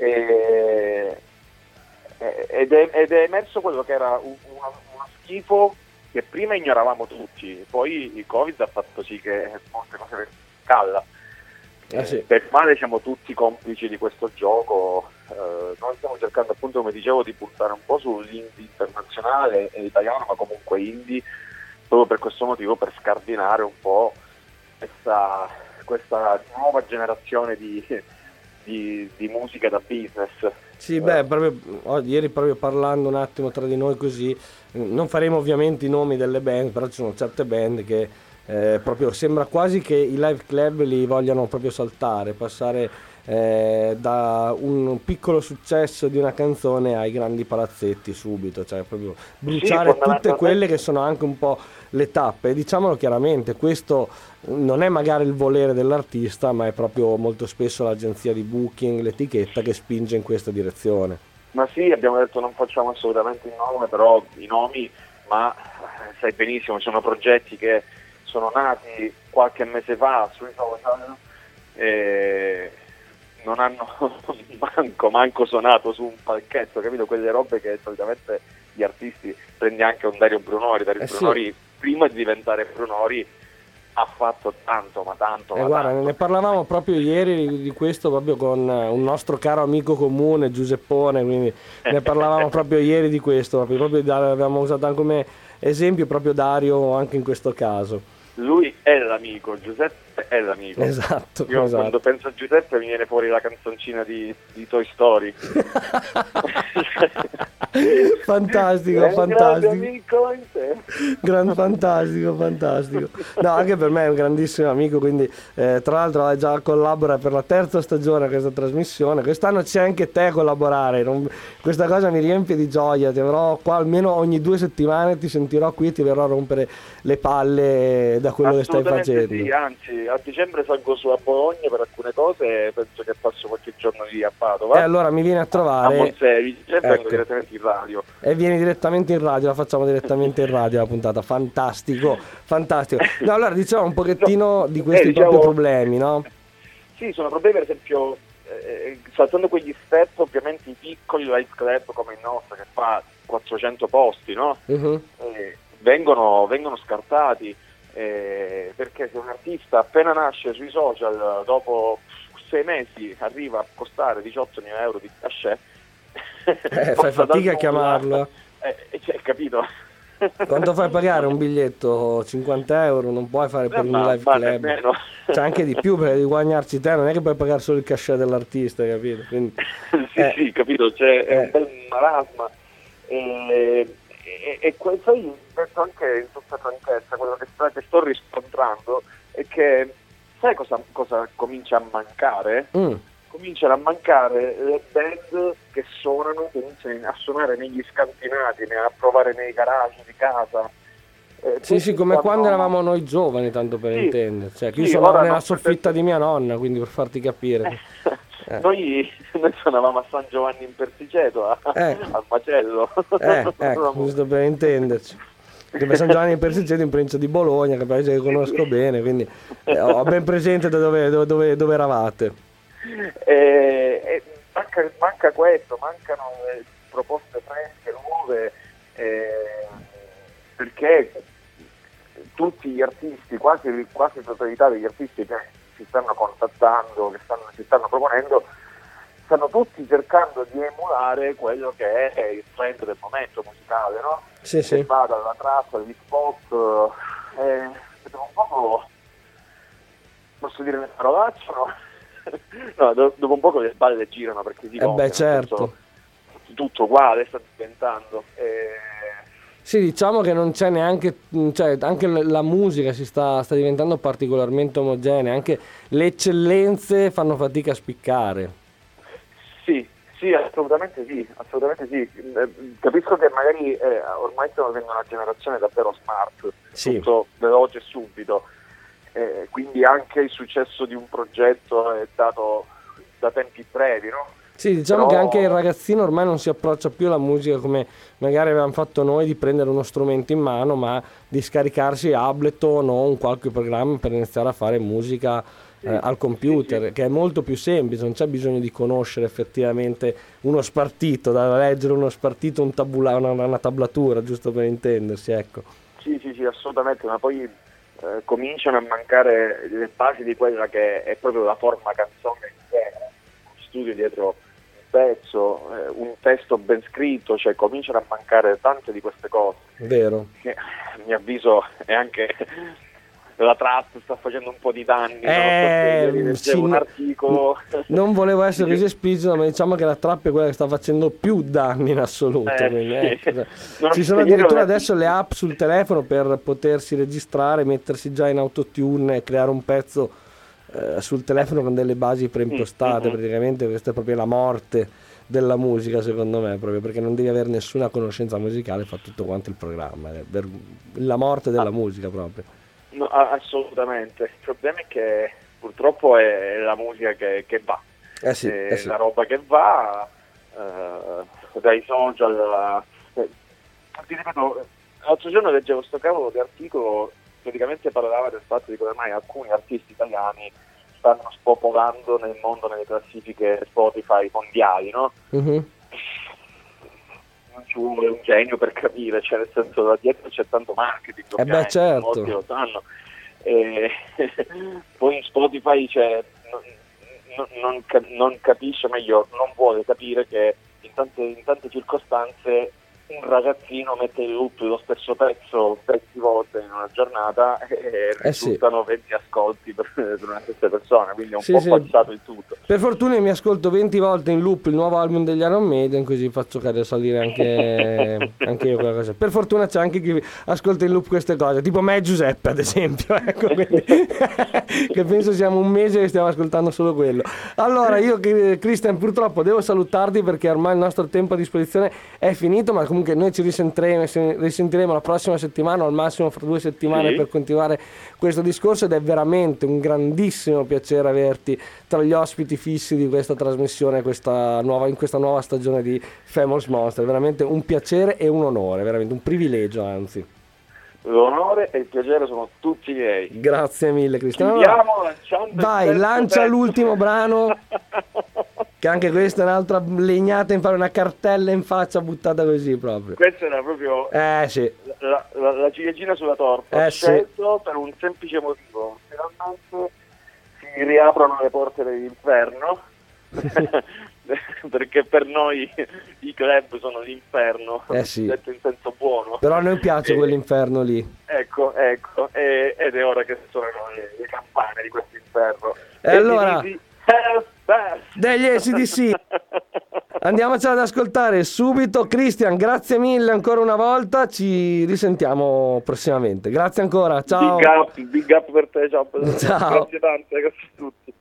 Speaker 2: ed è emerso quello che era uno schifo che prima ignoravamo tutti, poi il Covid ha fatto sì che molte cose calla.
Speaker 1: Sì.
Speaker 2: Per male siamo tutti complici di questo gioco. Noi stiamo cercando, appunto, come dicevo, di puntare un po' sull'indie internazionale e italiano, ma comunque indie, proprio per questo motivo, per scardinare un po' questa nuova generazione di musica da business.
Speaker 1: Sì, proprio ieri, proprio parlando un attimo tra di noi così, non faremo ovviamente i nomi delle band, però ci sono certe band che proprio sembra quasi che i live club li vogliano proprio saltare, passare da un piccolo successo di una canzone ai grandi palazzetti subito, cioè proprio bruciare tutte quelle che sono anche un po' le tappe. E diciamolo chiaramente, questo non è magari il volere dell'artista, ma è proprio molto spesso l'agenzia di booking, l'etichetta che spinge in questa direzione.
Speaker 2: Ma sì, abbiamo detto non facciamo assolutamente i nomi, ma sai benissimo, sono progetti che sono nati qualche mese fa sui social e non hanno manco suonato su un palchetto, capito? Quelle robe che solitamente gli artisti, prendi anche un Dario Brunori, Brunori prima di diventare Brunori ha fatto tanto.
Speaker 1: Guarda, ne parlavamo proprio ieri di questo proprio con un nostro caro amico comune, Giuseppone, quindi ne parlavamo proprio ieri di questo, proprio abbiamo usato anche come esempio proprio Dario anche in questo caso.
Speaker 2: Lui è l'amico, Giuseppe è l'amico.
Speaker 1: Esatto.
Speaker 2: Io quando penso a Giuseppe mi viene fuori la canzoncina di Toy Story.
Speaker 1: Fantastico,
Speaker 2: Un grande
Speaker 1: fantastico.
Speaker 2: amico in te.
Speaker 1: Fantastico, fantastico. No, anche per me è un grandissimo amico, quindi tra l'altro già collabora per la terza stagione a questa trasmissione. Quest'anno c'è anche te a collaborare. Questa cosa mi riempie di gioia. Ti avrò qua almeno ogni 2 settimane, ti sentirò qui e ti verrò a rompere le palle da quello che stai
Speaker 2: Assolutamente
Speaker 1: facendo.
Speaker 2: sì, anzi a dicembre salgo su a Bologna per alcune cose e penso che passo qualche giorno lì a Padova.
Speaker 1: E allora mi vieni a
Speaker 2: A
Speaker 1: trovare
Speaker 2: Monsevi e vengo
Speaker 1: ecco.
Speaker 2: direttamente in radio.
Speaker 1: E vieni direttamente in radio, la facciamo direttamente in radio la puntata. Fantastico, fantastico. No, allora diciamo un pochettino di questi
Speaker 2: diciamo-
Speaker 1: propri problemi, no?
Speaker 2: Sì, sono problemi per esempio, saltando quegli step, ovviamente i piccoli live club come il nostro che fa 400 posti, no?
Speaker 1: Mhm.
Speaker 2: Vengono scartati perché se un artista appena nasce sui social dopo 6 mesi arriva a costare 18.000 euro di cachet,
Speaker 1: Fai fatica a chiamarlo.
Speaker 2: Cioè, capito?
Speaker 1: Quanto fai pagare un biglietto? 50 euro? Non puoi fare per un
Speaker 2: Ma
Speaker 1: live club.
Speaker 2: nemmeno.
Speaker 1: C'è anche di più perché devi guadagnarci te, non è che puoi pagare solo il cachet dell'artista, capito? Quindi,
Speaker 2: sì, capito, cioè, è un bel marasma. E sai, detto anche in tutta franchezza, quello che sto riscontrando è che, sai cosa comincia a mancare? Cominciano a mancare le band che suonano, che iniziano a suonare negli scantinati, a provare nei garage di casa.
Speaker 1: sì, come quando eravamo noi giovani, tanto per
Speaker 2: Sì,
Speaker 1: intenderci. Cioè, io
Speaker 2: sì,
Speaker 1: suonavo
Speaker 2: ora
Speaker 1: nella
Speaker 2: non-
Speaker 1: soffitta di mia nonna, quindi per farti capire.
Speaker 2: Noi suonavamo a San Giovanni in Persiceto, al Macello.
Speaker 1: Ecco, giusto per intenderci. Perché per San Giovanni in Persiceto in provincia di Bologna, che è un paese che conosco bene, quindi ho ben presente da dove eravate.
Speaker 2: E manca questo, mancano proposte fresche, nuove, perché tutti gli artisti, quasi la totalità degli artisti che si stanno contattando, che si stanno proponendo, stanno tutti cercando di emulare quello che è il trend del momento musicale, no?
Speaker 1: Sì,
Speaker 2: Che
Speaker 1: sì.
Speaker 2: va dalla trap all'hip hop, dopo un poco, posso dire le parolacce, no? No, dopo un poco le balle girano perché si copia,
Speaker 1: Beh,
Speaker 2: nel
Speaker 1: certo.
Speaker 2: senso, tutto uguale sta diventando.
Speaker 1: Sì, diciamo che non c'è neanche, cioè anche la musica sta diventando particolarmente omogenea, anche le eccellenze fanno fatica a spiccare.
Speaker 2: Sì, assolutamente sì, assolutamente sì. Capisco che magari ormai stiamo vivendo una generazione davvero smart,
Speaker 1: Sì.
Speaker 2: tutto veloce e subito, quindi anche il successo di un progetto è dato da tempi brevi, no?
Speaker 1: Sì, diciamo
Speaker 2: Però-
Speaker 1: che anche il ragazzino ormai non si approccia più alla musica come magari avevamo fatto noi, di prendere uno strumento in mano, ma di scaricarsi Ableton o un qualche programma per iniziare a fare musica al computer,
Speaker 2: sì.
Speaker 1: che è molto più semplice, non c'è bisogno di conoscere effettivamente uno spartito, da leggere uno spartito, una tablatura, giusto per intendersi, ecco.
Speaker 2: Sì, assolutamente, ma poi cominciano a mancare le basi di quella che è proprio la forma canzone in sé, un studio dietro un pezzo, un testo ben scritto, cioè cominciano a mancare tante di queste cose,
Speaker 1: Vero.
Speaker 2: che a mio avviso è anche la trap sta facendo un po' di danni, ieri leggevo
Speaker 1: sì,
Speaker 2: un articolo.
Speaker 1: non volevo essere così esplicito, ma diciamo che la trap è quella che sta facendo più danni in assoluto. Quindi, ecco.
Speaker 2: No,
Speaker 1: Ci sono
Speaker 2: ieri ho
Speaker 1: addirittura
Speaker 2: letto-
Speaker 1: adesso le app sul telefono per potersi registrare, mettersi già in autotune e creare un pezzo sul telefono con delle basi preimpostate. Praticamente questa è proprio la morte della musica, secondo me, proprio perché non devi avere nessuna conoscenza musicale, fa tutto quanto il programma, è la morte della musica proprio.
Speaker 2: No, assolutamente. Il problema è che purtroppo è la musica che va,
Speaker 1: Sì.
Speaker 2: la roba che va dai social. Ti ripeto, l'altro giorno leggevo sto cavolo di articolo, praticamente parlava del fatto di come mai alcuni artisti italiani stanno spopolando nel mondo nelle classifiche Spotify mondiali, no?
Speaker 1: Mhm.
Speaker 2: Non ci vuole un genio per capire, cioè nel senso da dietro c'è tanto marketing, ovviamente,
Speaker 1: certo.
Speaker 2: molti lo sanno. Poi in Spotify non capisce, meglio, non vuole capire che in tante circostanze un ragazzino mette in loop lo stesso pezzo 20 volte in una giornata e risultano 20 ascolti per una stessa persona, quindi è un po' falsato il tutto.
Speaker 1: Per fortuna mi ascolto 20 volte in loop il nuovo album degli Iron Maiden, così faccio salire anche io quella cosa. Per fortuna c'è anche chi ascolta in loop queste cose, tipo me e Giuseppe ad esempio, ecco, quindi, che penso siamo un mese che stiamo ascoltando solo quello. Allora io, Christian, purtroppo devo salutarti perché ormai il nostro tempo a disposizione è finito, ma comunque noi ci risentiremo la prossima settimana o al massimo fra 2 settimane,
Speaker 2: Sì.
Speaker 1: per continuare questo discorso, ed è veramente un grandissimo piacere averti tra gli ospiti fissi di questa trasmissione in questa nuova stagione di Famous Monster. Veramente un piacere e un onore, veramente un privilegio, anzi.
Speaker 2: L'onore e il piacere sono tutti miei.
Speaker 1: Grazie mille, Cristiano.
Speaker 2: Chiudiamo lanciando il
Speaker 1: Vai,
Speaker 2: terzo
Speaker 1: lancia
Speaker 2: pezzo.
Speaker 1: l'ultimo brano, che anche questa è un'altra legnata in fare, una cartella in faccia buttata così proprio.
Speaker 2: Questa era proprio
Speaker 1: Sì.
Speaker 2: la ciliegina sulla torta. Ho
Speaker 1: Sì.
Speaker 2: scelto per un semplice motivo. Finalmente si riaprono le porte dell'inferno. Perché per noi i club sono l'inferno,
Speaker 1: Sì.
Speaker 2: detto in senso buono.
Speaker 1: Però a noi piace quell'inferno lì.
Speaker 2: Ecco, ed è ora che suonano le campane di questo inferno.
Speaker 1: E allora,
Speaker 2: di Hell's Bells.
Speaker 1: degli AC/DC. Andiamocela ad ascoltare subito. Cristian, grazie mille ancora una volta, ci risentiamo prossimamente. Grazie ancora, ciao.
Speaker 2: Big up per te, ciao.
Speaker 1: Ciao.
Speaker 2: Grazie tante, grazie a tutti.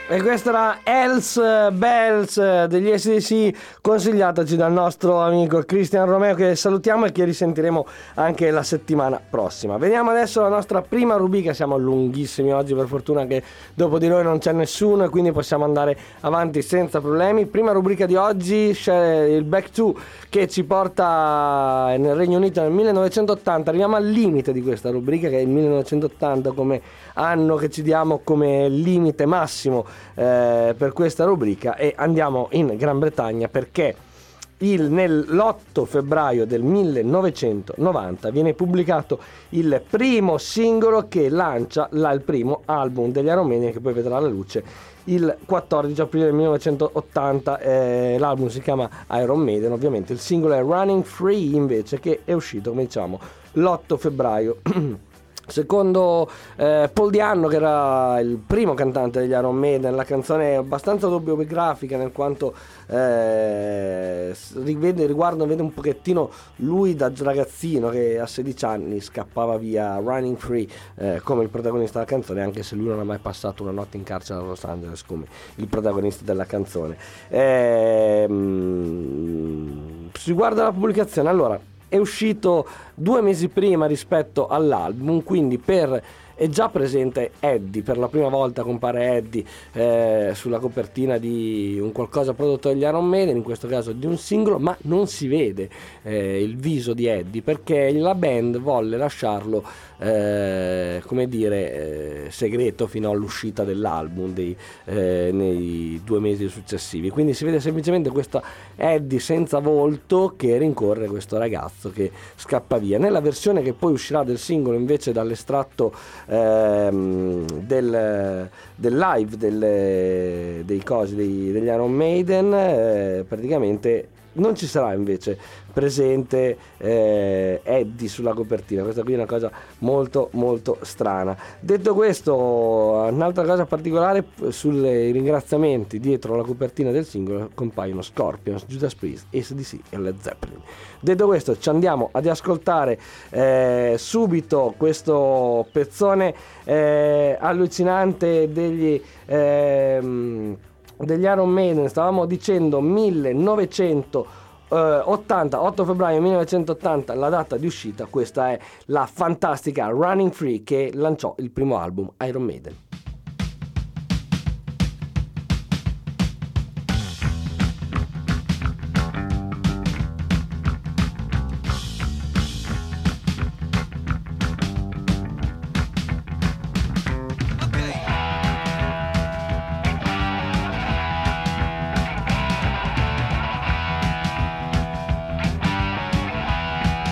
Speaker 1: E questa era Hells Bells degli AC/DC, consigliataci dal nostro amico Cristian Romeo, che salutiamo e che risentiremo anche la settimana prossima. Veniamo adesso alla nostra prima rubrica. Siamo lunghissimi oggi, per fortuna che dopo di noi non c'è nessuno e quindi possiamo andare avanti senza problemi. Prima rubrica di oggi, c'è il Back to, che ci porta nel Regno Unito nel 1980. Arriviamo al limite di questa rubrica, che è il 1980 come anno che ci diamo come limite massimo per questa rubrica, e andiamo in Gran Bretagna perché l'8 febbraio del 1990 viene pubblicato il primo singolo che lancia il primo album degli Iron Maiden, che poi vedrà la luce il 14 aprile del 1980. L'album si chiama Iron Maiden, ovviamente. Il singolo è Running Free, invece, che è uscito, come diciamo, l'8 febbraio. Secondo Paul Di'Anno, che era il primo cantante degli Iron Maiden, la canzone è abbastanza autobiografica, nel quanto vede un pochettino lui da ragazzino che a 16 anni scappava via running free, come il protagonista della canzone, anche se lui non ha mai passato una notte in carcere a Los Angeles come il protagonista della canzone. Si guarda la pubblicazione, allora è uscito 2 mesi prima rispetto all'album, quindi è già presente Eddie, per la prima volta compare Eddie sulla copertina di un qualcosa prodotto dagli Iron Maiden, in questo caso di un singolo, ma non si vede il viso di Eddie perché la band volle lasciarlo segreto fino all'uscita dell'album nei 2 mesi successivi. Quindi si vede semplicemente questo Eddie senza volto che rincorre questo ragazzo che scappa via. Nella versione che poi uscirà del singolo, invece, dall'estratto del live degli Iron Maiden, praticamente non ci sarà invece presente Eddie sulla copertina. Questa qui è una cosa molto molto strana. Detto questo, un'altra cosa particolare: sui ringraziamenti dietro la copertina del singolo compaiono Scorpions, Judas Priest, AC/DC e Led Zeppelin. Detto questo, ci andiamo ad ascoltare subito questo pezzone allucinante degli Iron Maiden. Stavamo dicendo 1980, 8 febbraio 1980 la data di uscita. Questa è la fantastica Running Free, che lanciò il primo album Iron Maiden.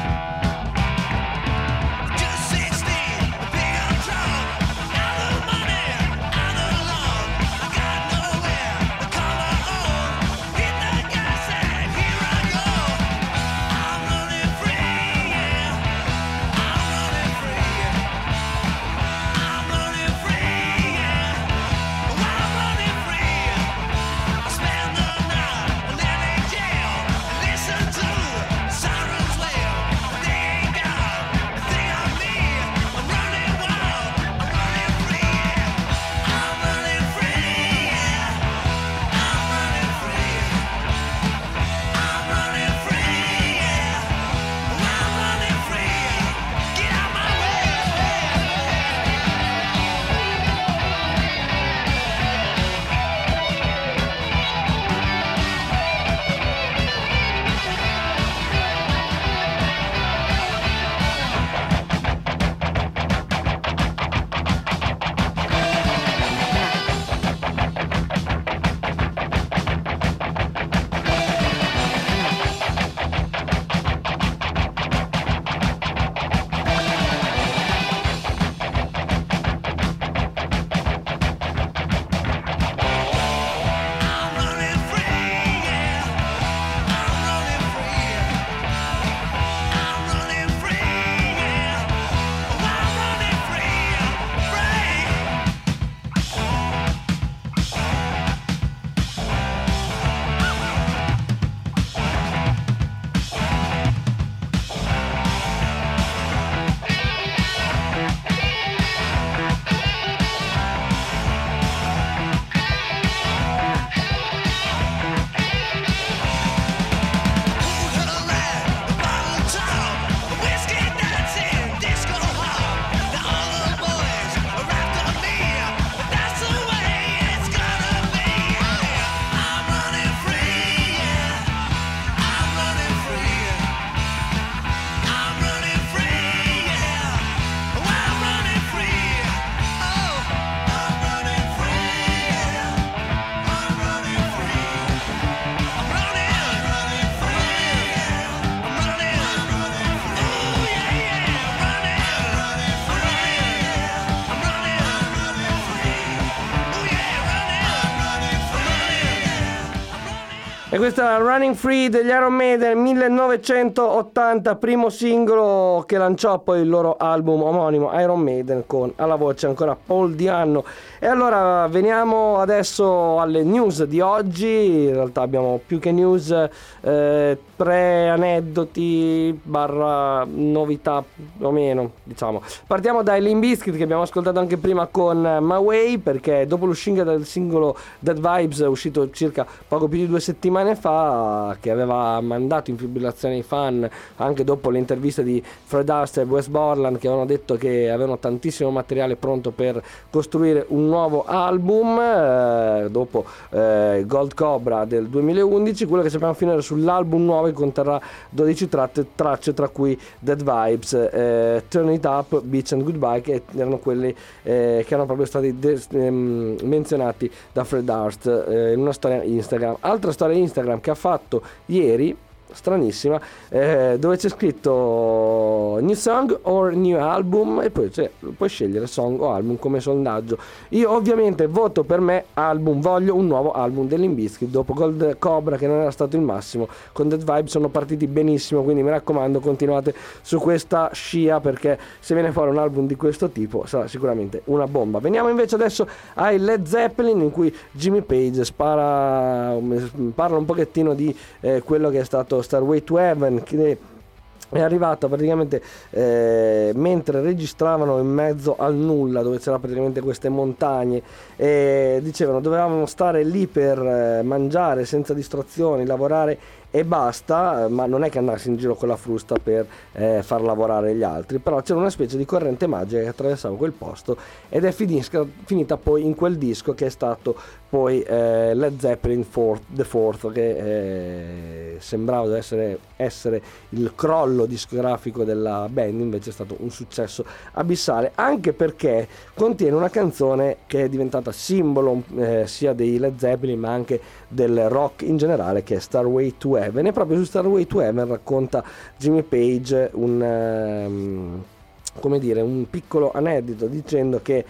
Speaker 4: Just 16, big and strong, out of money.
Speaker 1: E questa Running Free degli Iron Maiden 1980, primo singolo che lanciò poi il loro album omonimo Iron Maiden, con alla voce ancora Paul Di'Anno. E allora veniamo adesso alle news di oggi. In realtà abbiamo più che news, 3 aneddoti barra novità più o meno, diciamo. Partiamo dai Limp Bizkit, che abbiamo ascoltato anche prima con My Way, perché dopo l'uscita del singolo Dead Vibes, uscito circa poco più di 2 settimane fa, che aveva mandato in fibrillazione i fan anche dopo le interviste di Fred Durst e Wes Borland, che avevano detto che avevano tantissimo materiale pronto per costruire un nuovo album, dopo Gold Cobra del 2011. Quello che sappiamo finire sull'album nuovo, che conterrà 12 tracce, tra cui Dead Vibes, Turn It Up, Beach and Goodbye, che erano quelli che erano proprio stati menzionati da Fred Durst in una storia Instagram. Altra storia Instagram che ha fatto ieri, stranissima, dove c'è scritto new song or new album, e poi puoi scegliere song o album come sondaggio. Io ovviamente voto per me album, voglio un nuovo album dei Limp Bizkit. Dopo Gold Cobra, che non era stato il massimo, con Dead Vibe sono partiti benissimo, quindi mi raccomando, continuate su questa scia, perché se viene fuori un album di questo tipo sarà sicuramente una bomba. Veniamo invece adesso ai Led Zeppelin, in cui Jimmy Page parla un pochettino di quello che è stato Stairway to Heaven, che è arrivato praticamente mentre registravano in mezzo al nulla, dove c'era praticamente queste montagne, e dicevano dovevamo stare lì per mangiare senza distrazioni, lavorare e basta, ma non è che andassi in giro con la frusta per far lavorare gli altri. Però c'era una specie di corrente magica che attraversava quel posto, ed è finita poi in quel disco che è stato poi Led Zeppelin The Fourth, che sembrava essere il crollo discografico della band, invece è stato un successo abissale, anche perché contiene una canzone che è diventata simbolo sia dei Led Zeppelin ma anche del rock in generale, che è Stairway to Heaven. E proprio su Stairway to Heaven racconta Jimmy Page un piccolo aneddoto, dicendo che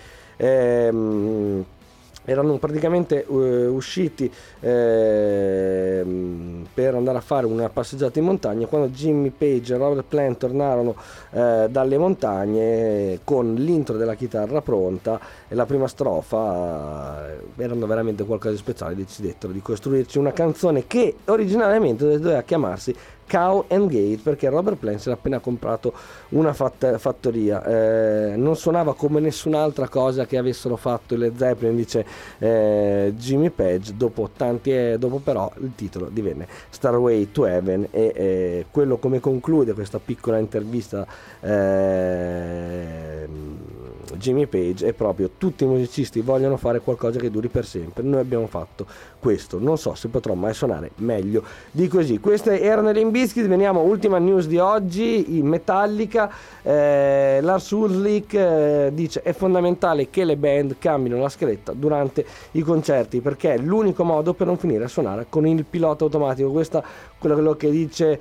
Speaker 1: erano praticamente usciti per andare a fare una passeggiata in montagna, quando Jimmy Page e Robert Plant tornarono dalle montagne con l'intro della chitarra pronta e la prima strofa erano veramente qualcosa di speciale. Decidettero di costruirci una canzone che originariamente doveva chiamarsi Cow and Gate, perché Robert Plant si era appena comprato una fattoria, non suonava come nessun'altra cosa che avessero fatto le Zeppelin, dice Jimmy Page. Dopo però il titolo divenne Stairway to Heaven, e quello come conclude questa piccola intervista Jimmy Page è proprio: tutti i musicisti vogliono fare qualcosa che duri per sempre, noi abbiamo fatto questo, non so se potrò mai suonare meglio di così. Queste erano le Limp Bizkit. Veniamo, ultima news di oggi, in Metallica. Lars Ulrich dice è fondamentale che le band cambino la scaletta durante i concerti, perché è l'unico modo per non finire a suonare con il pilota automatico. Questo quello che dice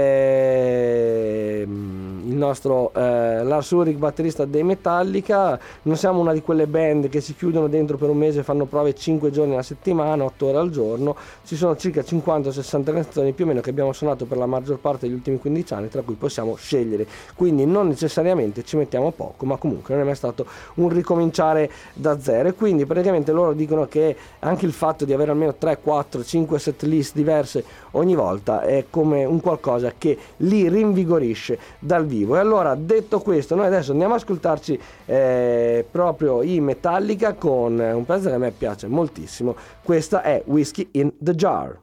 Speaker 1: il nostro Lars Ulrich, batterista dei Metallica. Non siamo una di quelle band che si chiudono dentro per un mese e fanno prove 5 giorni alla settimana, 8 ore al giorno. Ci sono circa 50-60 canzoni più o meno che abbiamo suonato per la maggior parte degli ultimi 15 anni, tra cui possiamo scegliere, quindi non necessariamente ci mettiamo poco, ma comunque non è mai stato un ricominciare da zero. E quindi praticamente loro dicono che anche il fatto di avere almeno 3, 4, 5 set list diverse ogni volta è come un qualcosa che li rinvigorisce dal vivo. E allora, detto questo, noi adesso andiamo ad ascoltarci proprio i Metallica con un pezzo che a me piace moltissimo. Questa è Whiskey in the Jar.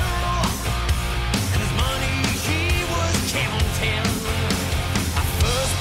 Speaker 4: First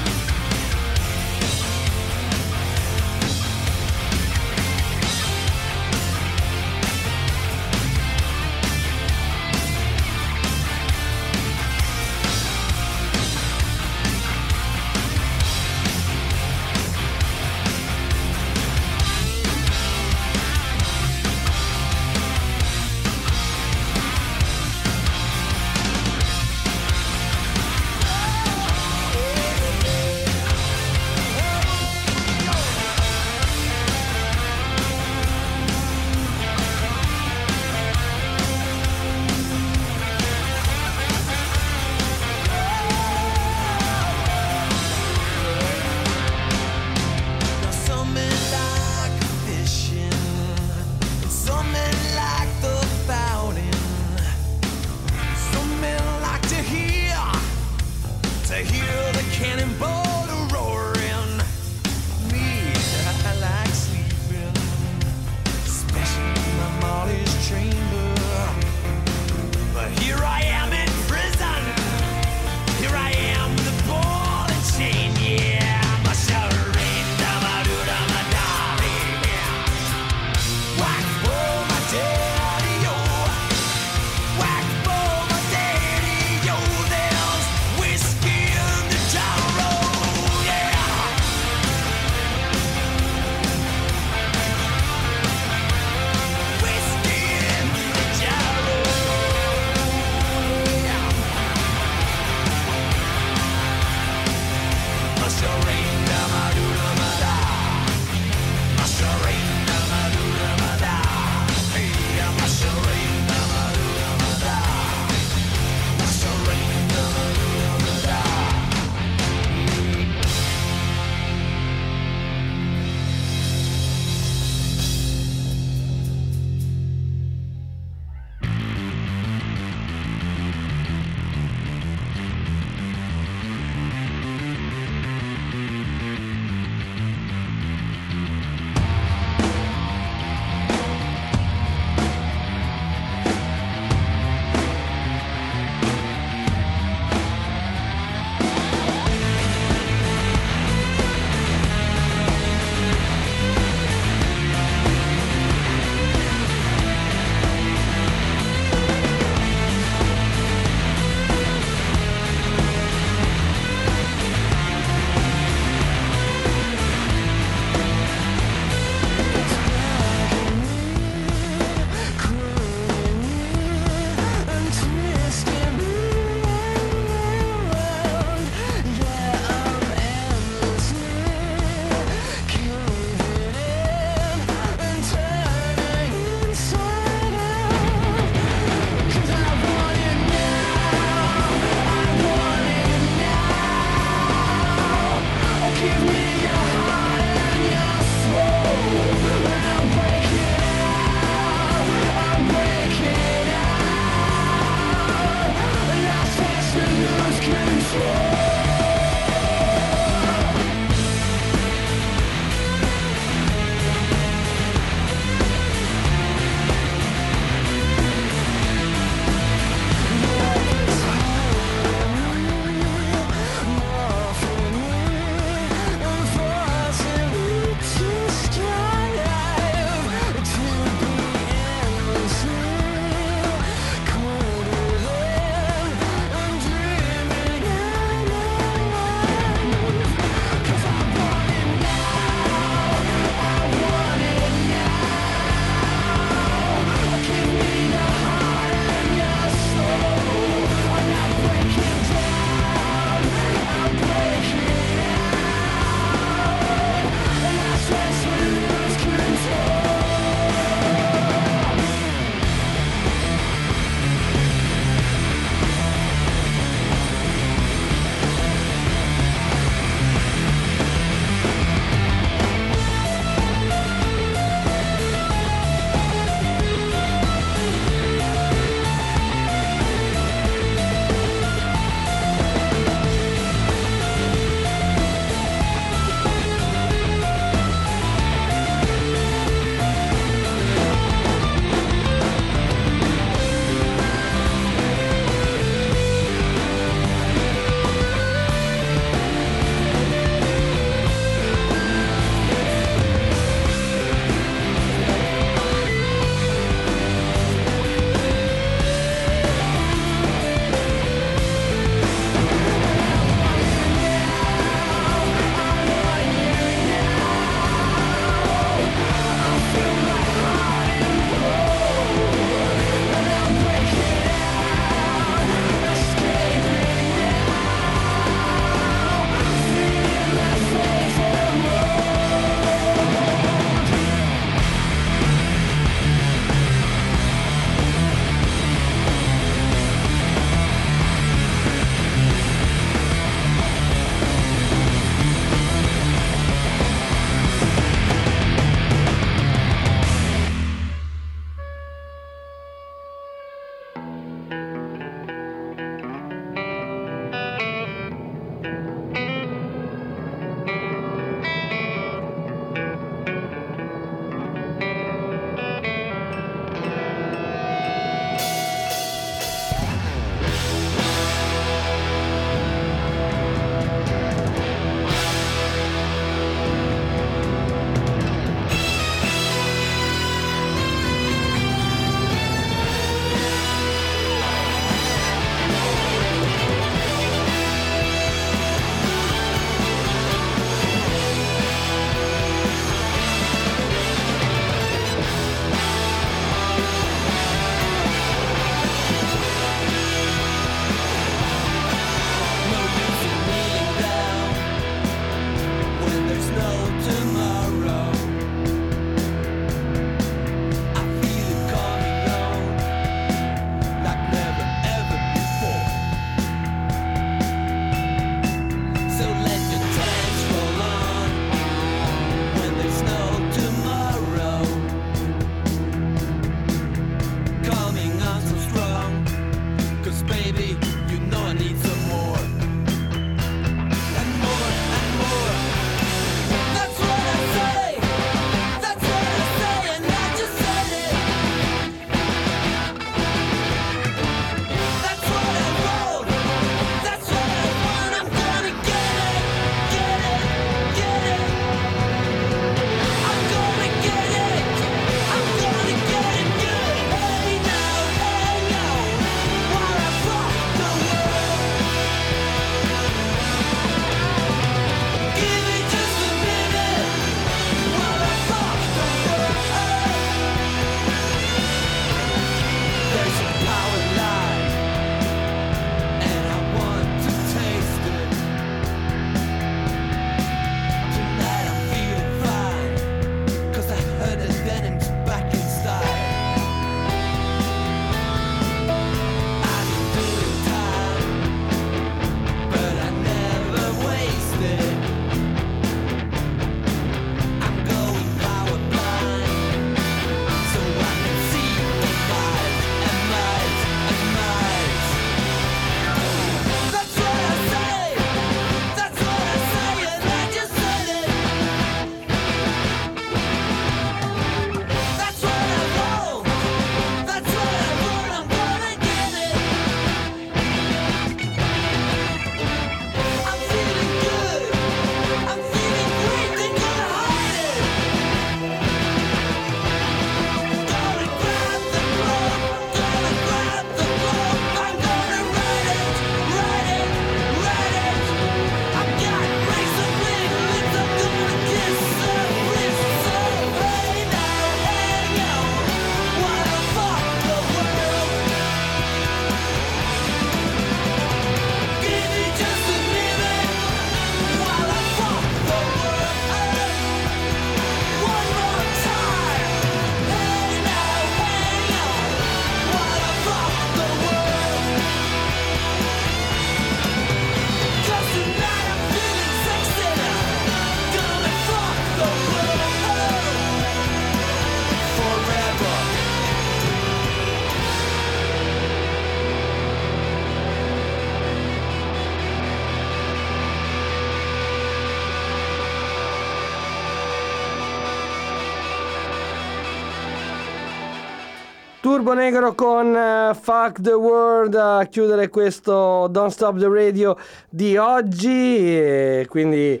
Speaker 1: Turbo Negro con Fuck the World a chiudere questo Don't Stop the Radio di oggi, e quindi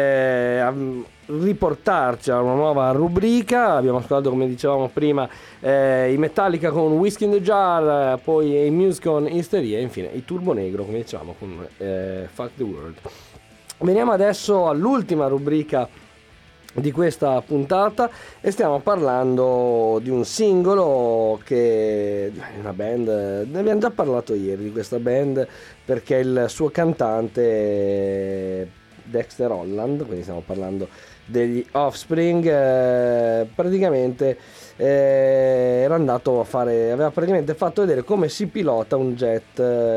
Speaker 1: riportarci a una nuova rubrica. Abbiamo ascoltato, come dicevamo prima, i Metallica con Whiskey in the Jar, poi i Muse con Isteria e infine i Turbo Negro, come dicevamo, con Fuck the World. Veniamo adesso all'ultima rubrica di questa puntata e stiamo parlando di un singolo che è una band, ne abbiamo già parlato ieri di questa band, perché il suo cantante Dexter Holland, quindi stiamo parlando degli Offspring, praticamente era andato a fare, aveva praticamente fatto vedere come si pilota un jet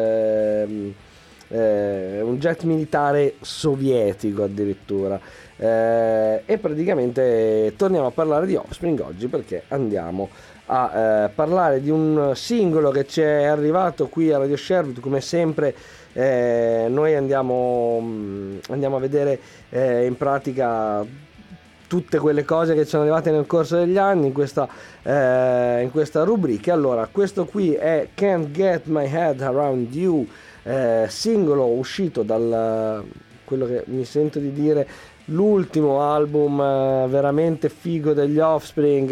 Speaker 1: militare sovietico addirittura, e praticamente torniamo a parlare di Offspring oggi perché andiamo a parlare di un singolo che ci è arrivato qui a Radio Sherwood. Come sempre noi andiamo a vedere in pratica tutte quelle cose che ci sono arrivate nel corso degli anni in questa rubrica. Allora, questo qui è Can't Get My Head Around You, singolo uscito dal, quello che mi sento di dire, l'ultimo album veramente figo degli Offspring,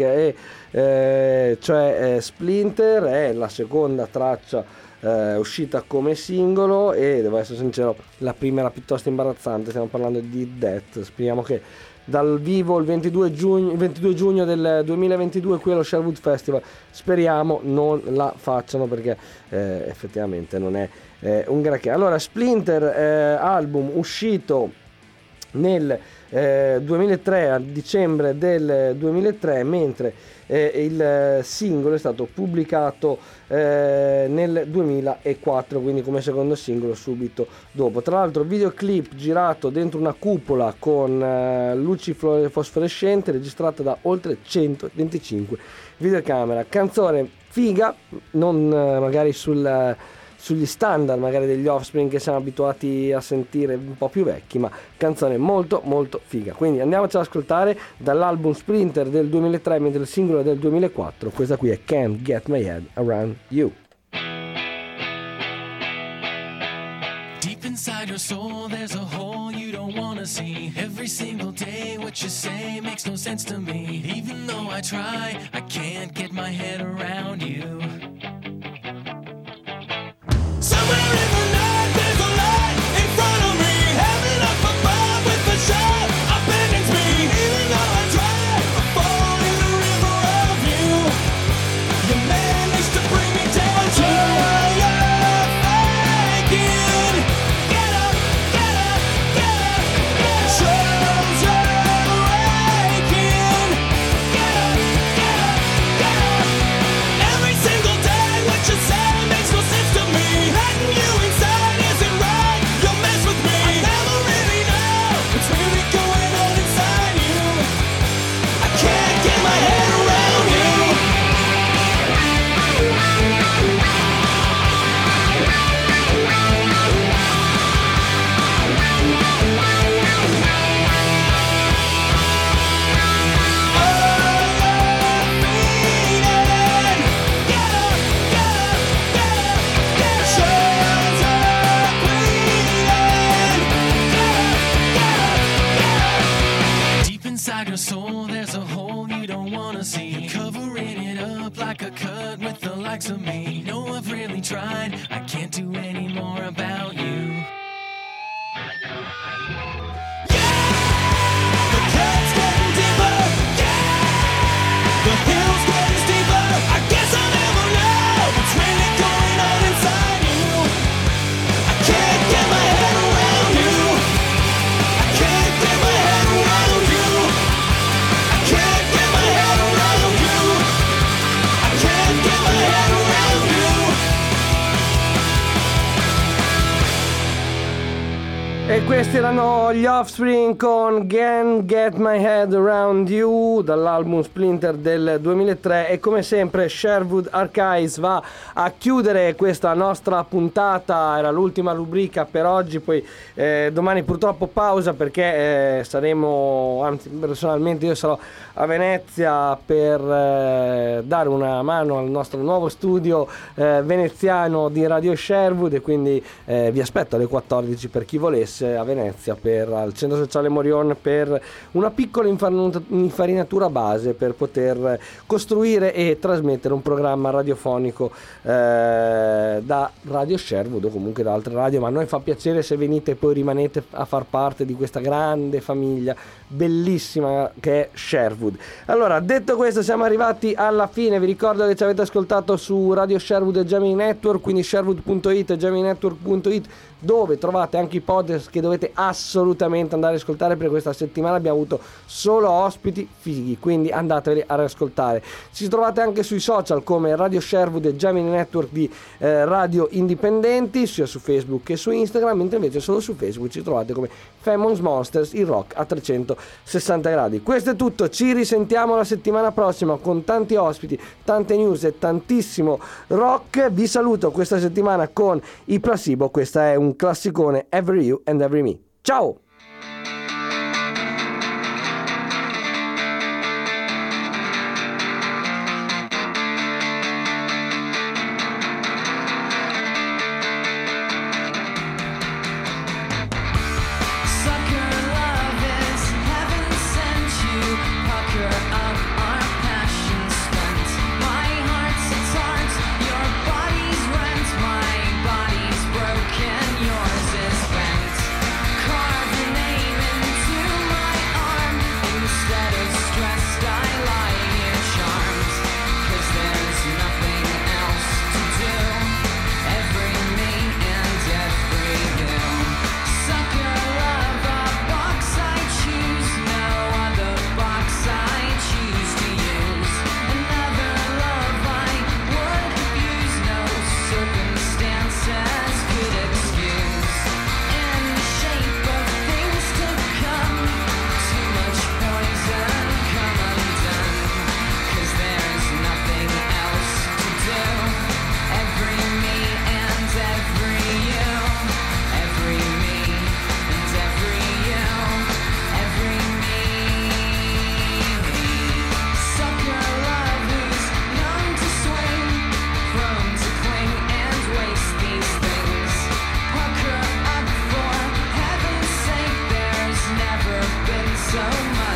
Speaker 1: cioè Splinter. È la seconda traccia uscita come singolo e devo essere sincero, la prima era piuttosto imbarazzante. Stiamo parlando di Death. Speriamo che dal vivo il 22 giugno del 2022 qui allo Sherwood Festival, speriamo non la facciano, perché effettivamente non è un granché. Allora, Splinter, album uscito nel 2003, a dicembre del 2003, mentre il singolo è stato pubblicato nel 2004, quindi come secondo singolo subito dopo. Tra l'altro videoclip girato dentro una cupola con luci fosforescenti, registrata da oltre 125 videocamera. Canzone figa, non magari sugli standard magari degli Offspring che siamo abituati a sentire un po' più vecchi, ma canzone molto molto figa. Quindi andiamoci ad ascoltare dall'album Splinter del 2003, mentre il singolo è del 2004. Questa qui è Can't Get My Head Around You.
Speaker 4: Deep inside your soul there's a hole you don't wanna see. Every single day what you say makes no sense to me. Even though I try, I can't get my head around you. Somewhere in the night there's a light in front of me. Heaven up above with the shot abandons me. Even though I try, I fall in the river of you. You managed to bring me down to your faking. Get up, get up, get up, get up. Shows you're breaking. Get up, get up, get up. Every single day what you say makes no sense to me. Letting you inside isn't right. You'll mess with me. I never really know what's really going on inside you. I can't get my head around you. Deep inside your soul there's a hole you don't wanna see. Covering it up like a cut with the likes of me. No, I've really tried, I can't do any more about you. The cut's getting deeper, the hill's getting steeper. I guess I'll never know what's really going on inside you. I can't get my head around you. I can't get my head around you. I can't get my head around you. I can't get my head around you.
Speaker 1: E questi erano gli Offspring con Can't Get My Head Around You dall'album Splinter del 2003 e come sempre Sherwood Archives va a chiudere questa nostra puntata, era l'ultima rubrica per oggi, poi domani purtroppo pausa perché saremo, anzi personalmente io sarò a Venezia per dare una mano al nostro nuovo studio veneziano di Radio Sherwood e quindi vi aspetto alle 14 per chi volesse a Venezia al centro sociale Morion per una piccola infarinatura base per poter costruire e trasmettere un programma radiofonico da Radio Sherwood o comunque da altre radio, ma a noi fa piacere se venite e poi rimanete a far parte di questa grande famiglia bellissima che è Sherwood. Allora, detto questo, siamo arrivati alla fine. Vi ricordo che ci avete ascoltato su Radio Sherwood e Gemini Network, quindi sherwood.it e geminetwork.it, dove trovate anche i podcast che dovete assolutamente andare ad ascoltare, perché questa settimana abbiamo avuto solo ospiti fighi, quindi andateveli ad ascoltare. Ci trovate anche sui social come Radio Sherwood e Gemini Network di radio indipendenti, sia su Facebook che su Instagram, mentre invece solo su Facebook ci trovate come Famous Monsters, il rock a 360 gradi. Questo è tutto, ci risentiamo la settimana prossima con tanti ospiti, tante news e tantissimo rock. Vi saluto questa settimana con i Placebo, questa è un classicone, Every You and Every Me. Ciao!
Speaker 3: Yours is bent. Carve your name into so much.